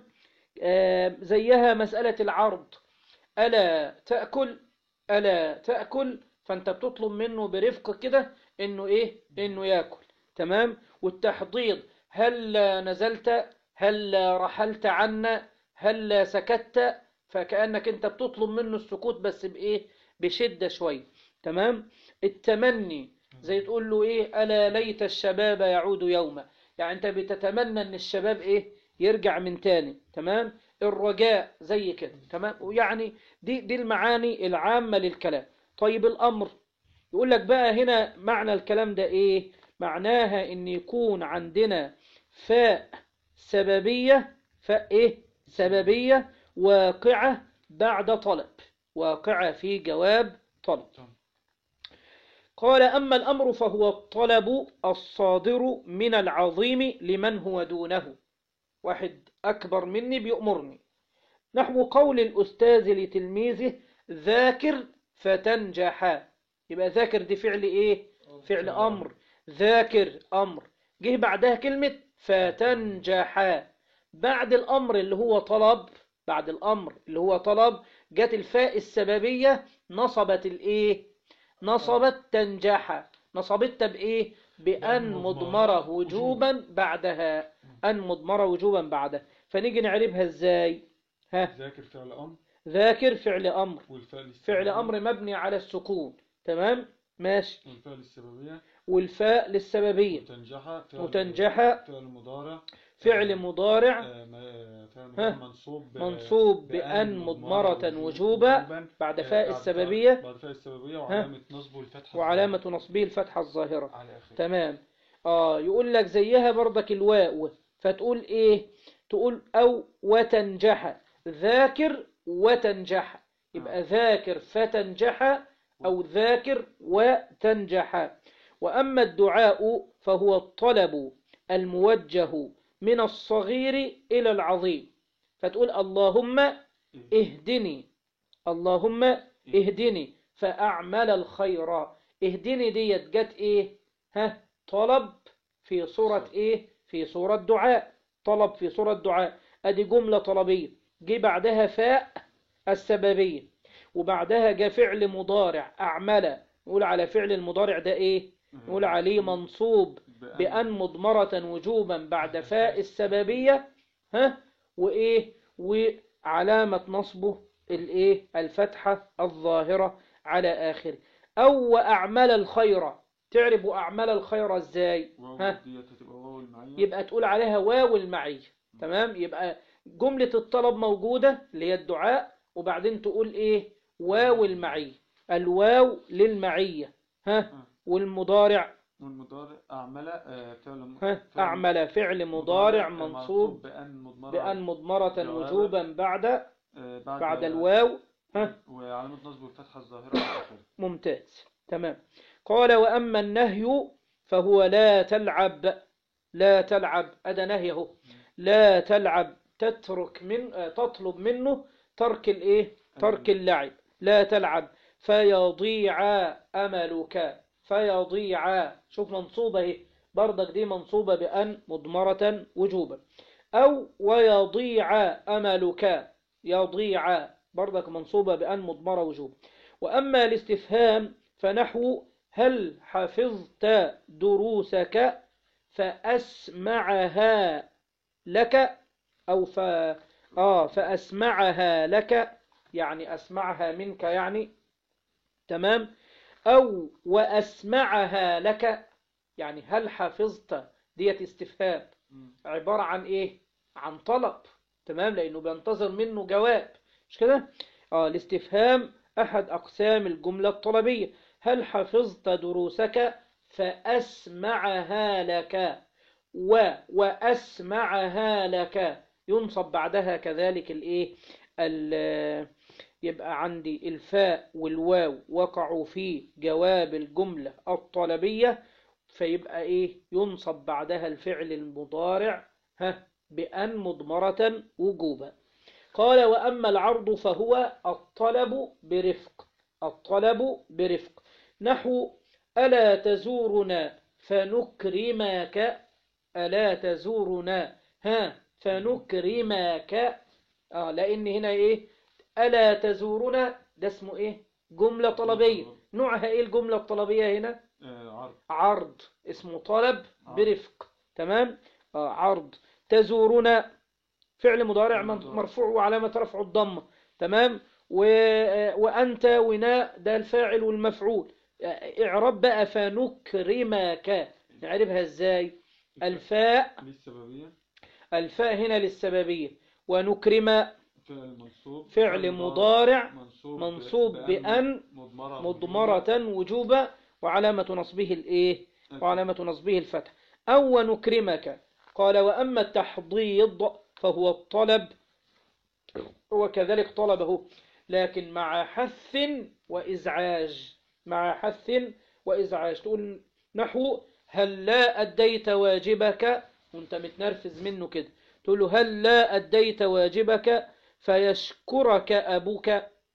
Speaker 1: آه زيها مسألة العرض. ألا تأكل؟ ألا تأكل؟ فأنت بتطلب منه برفق كده إنه إيه؟ إنه يأكل. تمام. والتحضيض هل نزلت؟ هل رحلت عنا؟ هل سكت؟ فكأنك أنت بتطلب منه السكوت بس بإيه؟ بشدة شوي. تمام. التمني زي تقول له إيه؟ ألا ليت الشباب يعود يوما، يعني أنت بتتمنى إن الشباب إيه؟ يرجع من تاني. تمام. الرجاء زي كده. تمام. ويعني دي دي المعاني العامة للكلام. طيب الأمر يقول لك بقى هنا معنى الكلام ده إيه؟ معناها إن يكون عندنا فاء سببية، فاء إيه؟ سببية، واقعة بعد طلب، واقعة في جواب طلب. قال أما الأمر فهو الطلب الصادر من العظيم لمن هو دونه، واحد أكبر مني بيأمرني، نحو قول الأستاذ لتلميذه ذاكر فتنجح. يبقى ذاكر دي فعل إيه؟ فعل أمر. ذاكر أمر، جه بعدها كلمة فتنجح. بعد الأمر اللي هو طلب، بعد الأمر اللي هو طلب جت الفاء السببية نصبت الإيه؟ نصبت تنجح. نصبت بإيه؟ بأن مضمرة وجوبا بعدها، أن مضمرة وجوبا بعدها. فنيجي نعربها إزاي؟ ها؟
Speaker 2: ذاكر فعل أمر،
Speaker 1: ذاكر فعل أمر،
Speaker 2: والفعل
Speaker 1: فعل أمر مبني على السكون، تمام؟ ماشي.
Speaker 2: والفاء للسببية،
Speaker 1: والفاء للسببية.
Speaker 2: وتنجح فعل
Speaker 1: وتنجح
Speaker 2: فعل مضارع،
Speaker 1: فعل مضارع
Speaker 2: فعل منصوب
Speaker 1: منصوب بأن مضمرة وجوبا بعد فاء السببية،
Speaker 2: بعد فاء السببية وعلامة نصبه الفتحة،
Speaker 1: وعلامة نصبه الفتحة الظاهرة
Speaker 2: على آخر.
Speaker 1: تمام. آه يقول لك زيها برضك الواو، فتقول إيه؟ تقول أو وتنجح، ذاكر وتنجح، يبقى ذاكر فتنجح أو ذاكر وتنجح. وأما الدعاء فهو الطلب الموجه من الصغير إلى العظيم، فتقول اللهم اهدني، اللهم اهدني فأعمل الخير. اهدني ديت جت إيه؟ ها؟ طلب في صورة إيه؟ في صورة دعاء. طلب في صورة دعاء، أدي جملة طلبية، جي بعدها فاء السببية، وبعدها جاء فعل مضارع أعمل. نقول على فعل المضارع ده إيه؟ نقول عليه منصوب بأن مضمرة وجوبا بعد فاء السببية، ها؟ وإيه؟ وعلامة نصبه الإيه؟ الفتحة الظاهرة على آخر. أو وأعمل الخير، تعرف أعمل الخير إزاي؟ ها؟ يبقى تقول عليها واو المعية، تمام؟ يبقى جملة الطلب موجودة اللي هي الدعاء، وبعدين تقول إيه؟ واو المعية، الواو للمعية، ها؟ والمضارع
Speaker 2: والمضارع أعمل فعل
Speaker 1: ها؟ أعمل فعل مضارع منصوب
Speaker 2: بأن مضمرة,
Speaker 1: بأن مضمرة وجوبا بعد بعد, بعد الواو، ها؟
Speaker 2: وعلامة نصب الفتحة الظاهرة على آخره.
Speaker 1: ممتاز تمام. قال وأما النهي فهو لا تلعب، لا تلعب أدا نهيه، لا تلعب، تترك من تطلب منه ترك الايه؟ ترك اللعب، لا تلعب فيضيع أملك، فيضيع، شوف منصوبة اهي برضك دي منصوبة بأن مضمرة وجوبا. أو ويضيع أملك، يضيع برضك منصوبة بأن مضمرة وجوبا. وأما الاستفهام فنحو هل حفظت دروسك فأسمعها لك، أو ف... آه فأسمعها لك، يعني أسمعها منك يعني، تمام؟ أو وأسمعها لك، يعني هل حفظت ديت استفهام عبارة عن إيه؟ عن طلب، تمام؟ لأنه بينتظر منه جواب، مش كده؟ آه الاستفهام أحد أقسام الجملة الطلبية. هل حفظت دروسك فأسمعها لك، و وأسمعها لك ينصب بعدها كذلك الإيه؟ يبقى عندي الفاء والواو وقعوا في جواب الجملة الطلبية، فيبقى إيه؟ ينصب بعدها الفعل المضارع ها بأن مضمرة وجوبا. قال وأما العرض فهو الطلب برفق، الطلب برفق، نحو ألا تزورنا فنكرمك، ألا تزورنا ها فنكرمك، آه لأن هنا إيه؟ ألا تزورنا ده اسمه إيه؟ جملة طلبية. نوعها إيه الجملة الطلبية هنا؟
Speaker 2: عرض.
Speaker 1: عرض، اسمه طلب برفق، تمام؟ آه عرض. تزورنا فعل مضارع مرفوع وعلامة رفعه الضمة، تمام؟ و... وأنت ونا ده الفاعل والمفعول. اعرب بقى فنكرمك، نعرفها ازاي؟ الفاء
Speaker 2: للسببية،
Speaker 1: الفاء هنا للسببية، ونكرم
Speaker 2: فعل منصوب
Speaker 1: فعل مضارع
Speaker 2: منصوب,
Speaker 1: منصوب بأن مضمرة وجوبا، وعلامة نصبه الايه؟ وعلامة نصبه الفتح. أو ونكرمك. قال وأما التحضيض فهو الطلب وكذلك طلبه، لكن مع حث وإزعاج، مع حث وإزعاج. تقول نحو هل لا أديت واجبك، وانت متنرفز منه كده، تقول له هل لا أديت واجبك فيشكرك أبوك،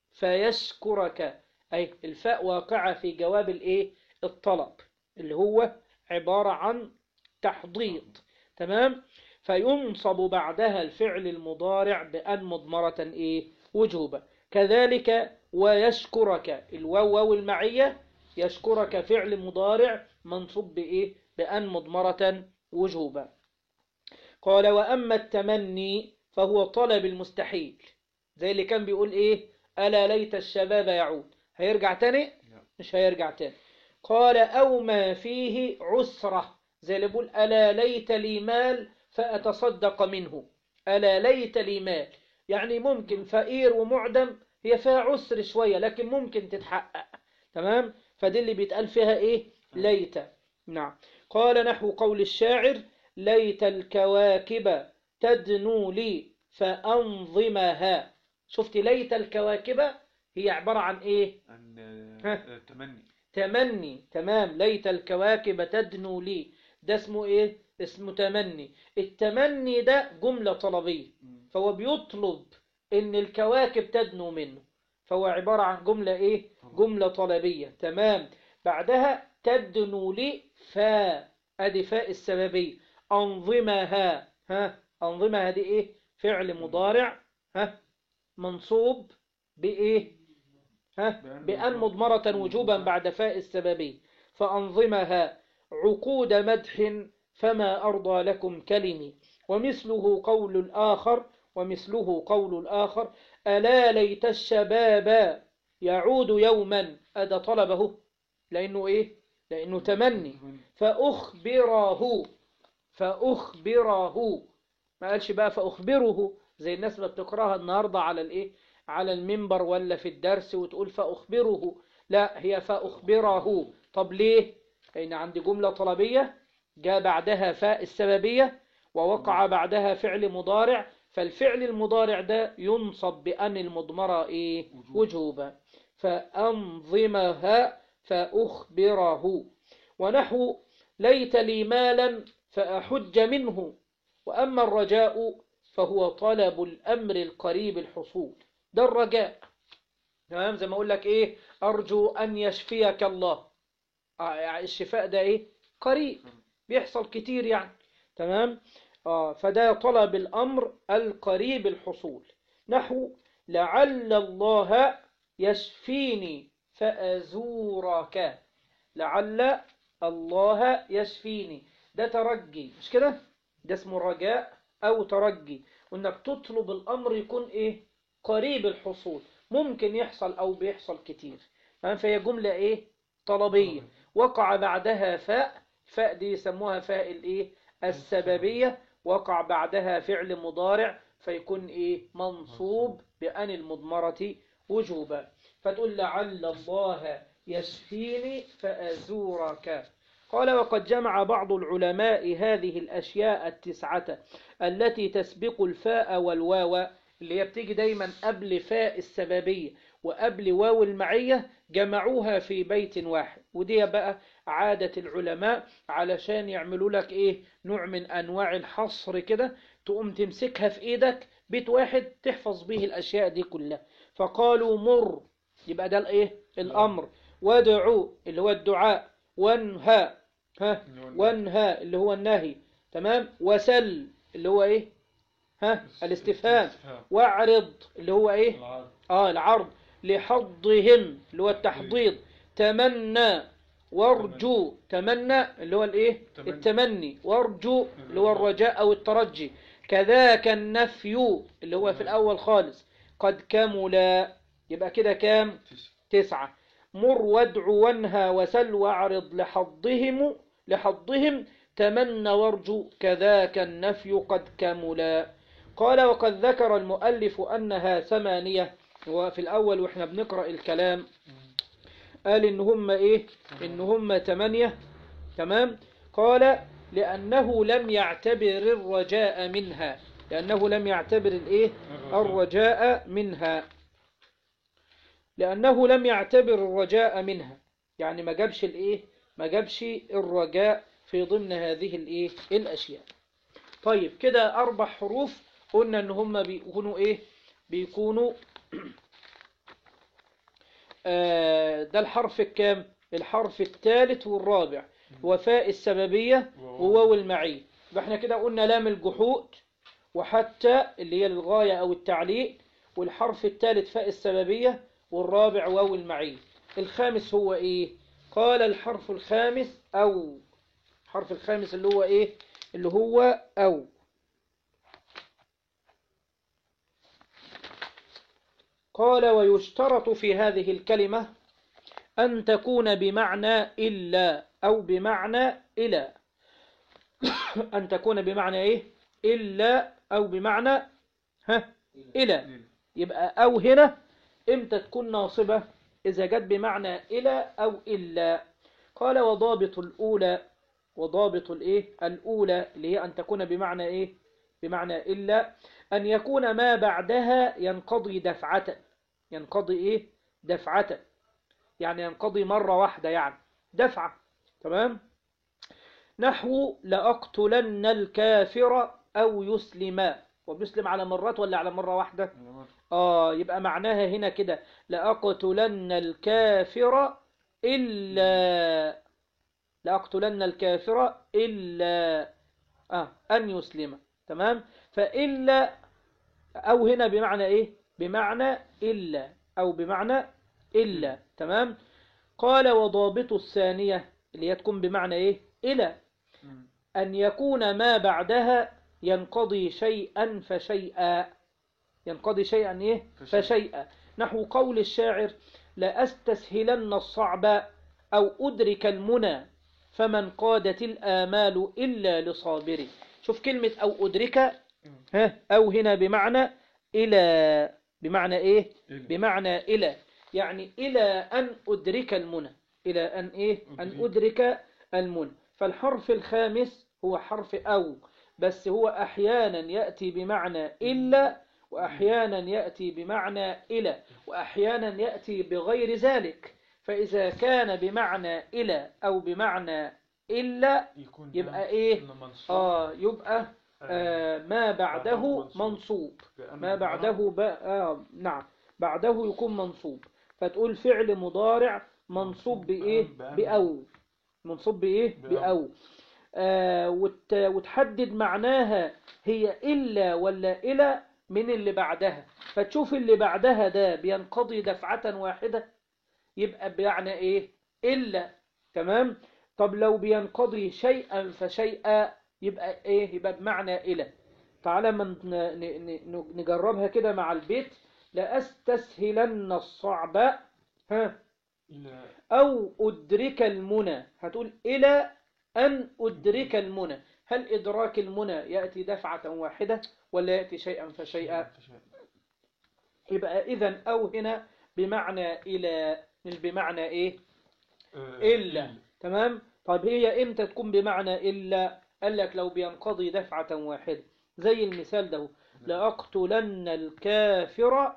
Speaker 1: فيشكرك، أي الفاء واقعة في جواب الإيه؟ الطلب، اللي هو عبارة عن تحضيض. تمام. فينصب بعدها الفعل المضارع بأن مضمرة إيه؟ وجوبا. كذلك ويشكرك، الواو واو المعية، يشكرك فعل مضارع منصوب بإيه؟ بأن مضمرة وجوبا. قال وأما التمني فهو طلب المستحيل، زي اللي كان بيقول إيه؟ ألا ليت الشباب يعود، هيرجع تاني؟ مش هيرجع تاني. قال أو ما فيه عسرة، زي اللي بيقول ألا ليت لي مال فأتصدق منه، ألا ليت لي مال، يعني ممكن فقير ومعدم، هي فيها عسر شوية لكن ممكن تتحقق. تمام. فدي اللي بيتقال فيها إيه؟ ليت. نعم. قال نحو قول الشاعر ليت الكواكب تدنو لي فأنظمها. شفت ليت الكواكب هي عبارة عن إيه؟
Speaker 2: عن
Speaker 1: ها؟
Speaker 2: تمني.
Speaker 1: تمني. تمام. ليت الكواكب تدنو لي، ده اسمه إيه؟ اسمه تمني. التمني ده جملة طلبية، فهو بيطلب إن الكواكب تدنو منه، فهو عبارة عن جملة إيه؟ جملة طلبية. تمام. بعدها تدنو لي فاء، أدي فاء السببية. أنظمها، ها؟ أنظمها دي إيه؟ فعل مضارع، ها؟ منصوب بإيه؟ ها؟ بأن مضمرة وجوبا بعد فاء السببية. فأنظمها عقود مدح فما أرضى لكم كلمي. ومثله قول الآخر، ومثله قول الآخر ألا ليت الشباب يعود يوما، أدا طلبه لأنه إيه؟ لأنه تمني. فأخبره، فأخبره، ما قالش بقى فأخبره زي الناس اللي بتقراها النهاردة على الإيه؟ على المنبر ولا في الدرس وتقول فأخبره، لا، هي فأخبره. طب ليه؟ لأن عندي جملة طلبية جاء بعدها فاء السببية ووقع بعدها فعل مضارع، فالفعل المضارع ده ينصب بأن المضمرة إيه؟ وجوبا. فأنظمها فأخبره. ونحو ليت لي مالا فأحج منه. وأما الرجاء فهو طلب الأمر القريب الحصول، ده الرجاء. تمام. زي ما أقول لك إيه؟ أرجو أن يشفيك الله، آه الشفاء ده إيه؟ قريب، بيحصل كتير يعني. تمام. آه فده طلب الأمر القريب الحصول. نحو لعل الله يشفيني فأزورك، لعل الله يشفيني، ده ترجي، مش كده؟ ده اسمه رجاء أو ترجي، وإنك تطلب الأمر يكون إيه؟ قريب الحصول، ممكن يحصل أو بيحصل كتير. فهي جملة إيه؟ طلبية وقع بعدها فاء، فاء دي يسموها فاء الإيه؟ السببية، وقع بعدها فعل مضارع فيكون إيه؟ منصوب بأن المضمرة وجوبا. فتقول لعل الله يشفيني فأزورك. قال وقد جمع بعض العلماء هذه الأشياء التسعة التي تسبق الفاء والواو، اللي هي بتيجي دايما قبل فاء السببية وقبل واو المعية، جمعوها في بيت واحد. ودي بقى عادة العلماء علشان يعملوا لك إيه؟ نوع من أنواع الحصر كده، تقوم تمسكها في إيدك بيت واحد تحفظ به الأشياء دي كلها. فقالوا مر، يبقى ده الإيه؟ الأمر. وادعوا اللي هو الدعاء. وانهى، ها؟ وانهى اللي هو النهي. تمام. وسل اللي هو إيه؟ ها؟ الاستفهام. واعرض اللي هو إيه؟ آه العرض. لحظهم اللي هو التحضيض. تمنى وارجو، تمنى اللي هو الايه؟ التمني. وارجو اللي هو الرجاء او الترجي. كذاك النفي اللي هو في الاول خالص. قد كملا، يبقى كده كام؟ تسعة. مر وادع وانهى وسل واعرض لحظهم، لحظهم تمنى وارجو كذاك النفي قد كملا. قال وقد ذكر المؤلف أنها ثمانية، وفي الأول وإحنا بنقرأ الكلام قال إن هم إيه؟ إن هم ثمانية. تمام. قال لأنه لم يعتبر الرجاء منها، لأنه لم يعتبر الإيه الرجاء منها، لأنه لم يعتبر الرجاء منها، يعني ما جابش الإيه ما جابش الرجاء في ضمن هذه الإيه الأشياء. طيب كده أربع حروف قلنا إن هم بيكونوا إيه بيكونوا آه ده الحرف الكام؟ الحرف الثالث والرابع، وفاء السببية وواو المعية. فاحنا كده قلنا لام الجحود وحتى اللي هي للغاية أو التعليق، والحرف الثالث فاء السببية، والرابع واو المعية. الخامس هو إيه؟ قال الحرف الخامس أو، الحرف الخامس اللي هو إيه؟ اللي هو أو. قال ويشترط في هذه الكلمة أن تكون بمعنى إلا أو بمعنى إلى. أن تكون بمعنى إيه؟ إلا أو بمعنى ها إلى. يبقى أو هنا إمتى تكون ناصبة؟ إذا جت بمعنى إلى أو إلا. قال وضابط الأولى، وضابط الإيه الأولى اللي هي أن تكون بمعنى إيه بمعنى إلا، أن يكون ما بعدها ينقضي دفعة. ينقضي إيه دفعة، يعني ينقضي مرة واحدة، يعني دفعة. تمام. نحو لأقتلن الكافر أو يسلما. وبيسلم على مرات ولا على مرة واحدة؟ آه يبقى معناها هنا كده لأقتلن الكافر إلا، لأقتلن الكافر إلا آه أن يسلم. تمام. فإلا أو هنا بمعنى إيه؟ بمعنى إلا أو بمعنى إلا. تمام. قال وضابط الثانية اللي هي تكون بمعنى إيه؟ إلى، أن يكون ما بعدها ينقضي شيئا فشيئا. ينقضي شيئا إيه؟ فشيئا. نحو قول الشاعر لأستسهلن الصعب أو أدرك المنى فمن قادت الآمال إلا لصابري. شوف كلمة أو أدرك، ها أو هنا بمعنى إلى، بمعنى إيه؟ بمعنى إلى، يعني إلى أن أدرك المنى، إلى أن إيه؟ أن أدرك المنى. فالحرف الخامس هو حرف أو، بس هو أحيانا يأتي بمعنى إلا، وأحيانا يأتي بمعنى إلى، وأحيانا يأتي بغير ذلك. فإذا كان بمعنى إلى أو بمعنى إلا يبقى إيه؟ آه يبقى آه ما بعده منصوب. ما بعده آه نعم بعده يكون منصوب. فتقول فعل مضارع منصوب بإيه؟ بأو. منصوب بإيه؟ بأو. آه وت وتحدد معناها هي إلا ولا إلى من اللي بعدها. فتشوف اللي بعدها ده بينقضي دفعة واحدة يبقى بمعنى إيه؟ إلا. تمام. طب لو بينقضي شيئا فشيئا يبقى إيه؟ يبقى بمعنى إلى. تعالى من نجربها كده مع البيت. لأستسهلن الصعب ها أو أدرك المنى. هتقول إلى أن أدرك المنى. هل إدراك المنى يأتي دفعة واحدة ولا يأتي شيئا فشيئا؟ يبقى إذن أو هنا بمعنى إلى مش بمعنى إيه؟ إلا. تمام. طيب هي إمتى تكون بمعنى إلا؟ قال لك لو بينقضي دفعة واحدة، زي المثال ده لأقتلن الكافر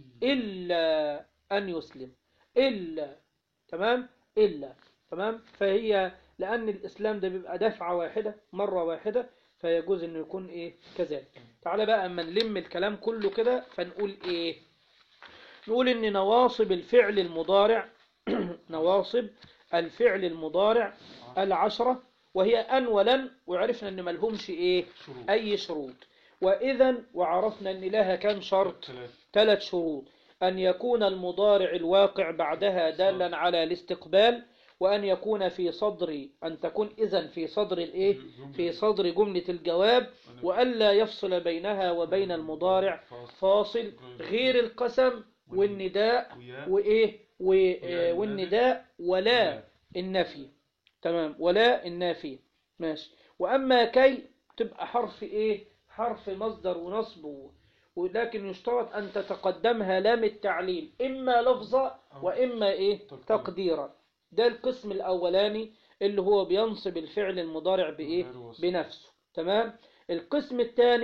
Speaker 1: إلا أن يسلم. إلا. تمام. إلا. تمام. فهي لأن الإسلام ده بيبقى دفعة واحدة مرة واحدة فيجوز إنه يكون إيه كذلك. تعالى بقى أما نلم الكلام كله كده فنقول إيه؟ نقول إن نواصب الفعل المضارع نواصب الفعل المضارع العشرة، وهي أن ولن، وعرفنا إن ملهمش إيه شروط. أي شروط. وإذا وعرفنا إن لها كم شرط؟ ثلاث شروط. أن يكون المضارع الواقع بعدها دالا على الاستقبال، وأن يكون في صدر أن تكون إذن في صدر الإيه في صدر جملة الجواب، وألا يفصل بينها وبين المضارع فاصل غير القسم والنداء وإيه والنداء ولا النفي. تمام. ولا النافي. ماشي. وأما كي تبقى حرف إيه حرف مصدر ونصب، ولكن يشترط أن تتقدمها لام التعليل إما لفظة وإما إيه تقديرا. ده القسم الأولاني اللي هو بينصب الفعل المضارع بإيه بنفسه. تمام. القسم الثاني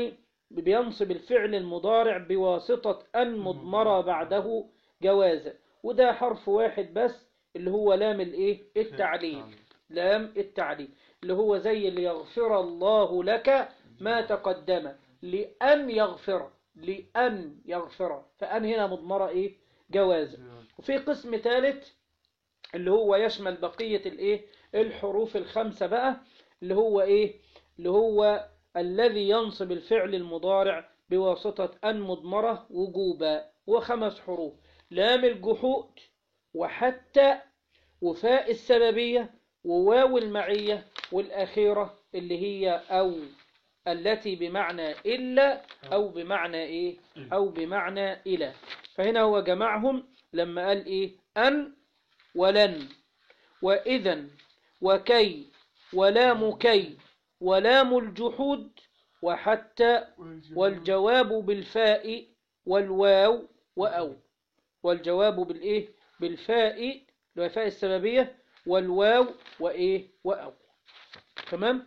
Speaker 1: بينصب الفعل المضارع بواسطة أن مضمرة بعده جوازا، وده حرف واحد بس اللي هو لام الايه التعليل. لام التعليل اللي هو زي اللي يغفر الله لك ما تقدم، لأن يغفر، لأن يغفر، فأن هنا مضمرة ايه جوازا. وفي قسم ثالث اللي هو يشمل بقية الايه الحروف الخمسة بقى، اللي هو ايه اللي هو الذي ينصب الفعل المضارع بواسطة أن مضمرة وجوبا، وخمس حروف: لام الجحود، وحتى، وفاء السببية، وواو المعية، والأخيرة اللي هي أو، التي بمعنى إلا أو بمعنى إيه أو بمعنى إلى. فهنا هو جمعهم لما قال إيه أن ولن وإذا وكي ولام كي ولام الجحود وحتى، والجواب بالفاء والواو وأو. والجواب بالإيه بالفاء الفاء السببية والواو وإيه وأو. تمام.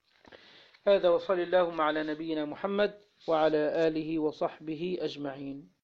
Speaker 1: هذا وصلى اللهم على نبينا محمد وعلى آله وصحبه أجمعين.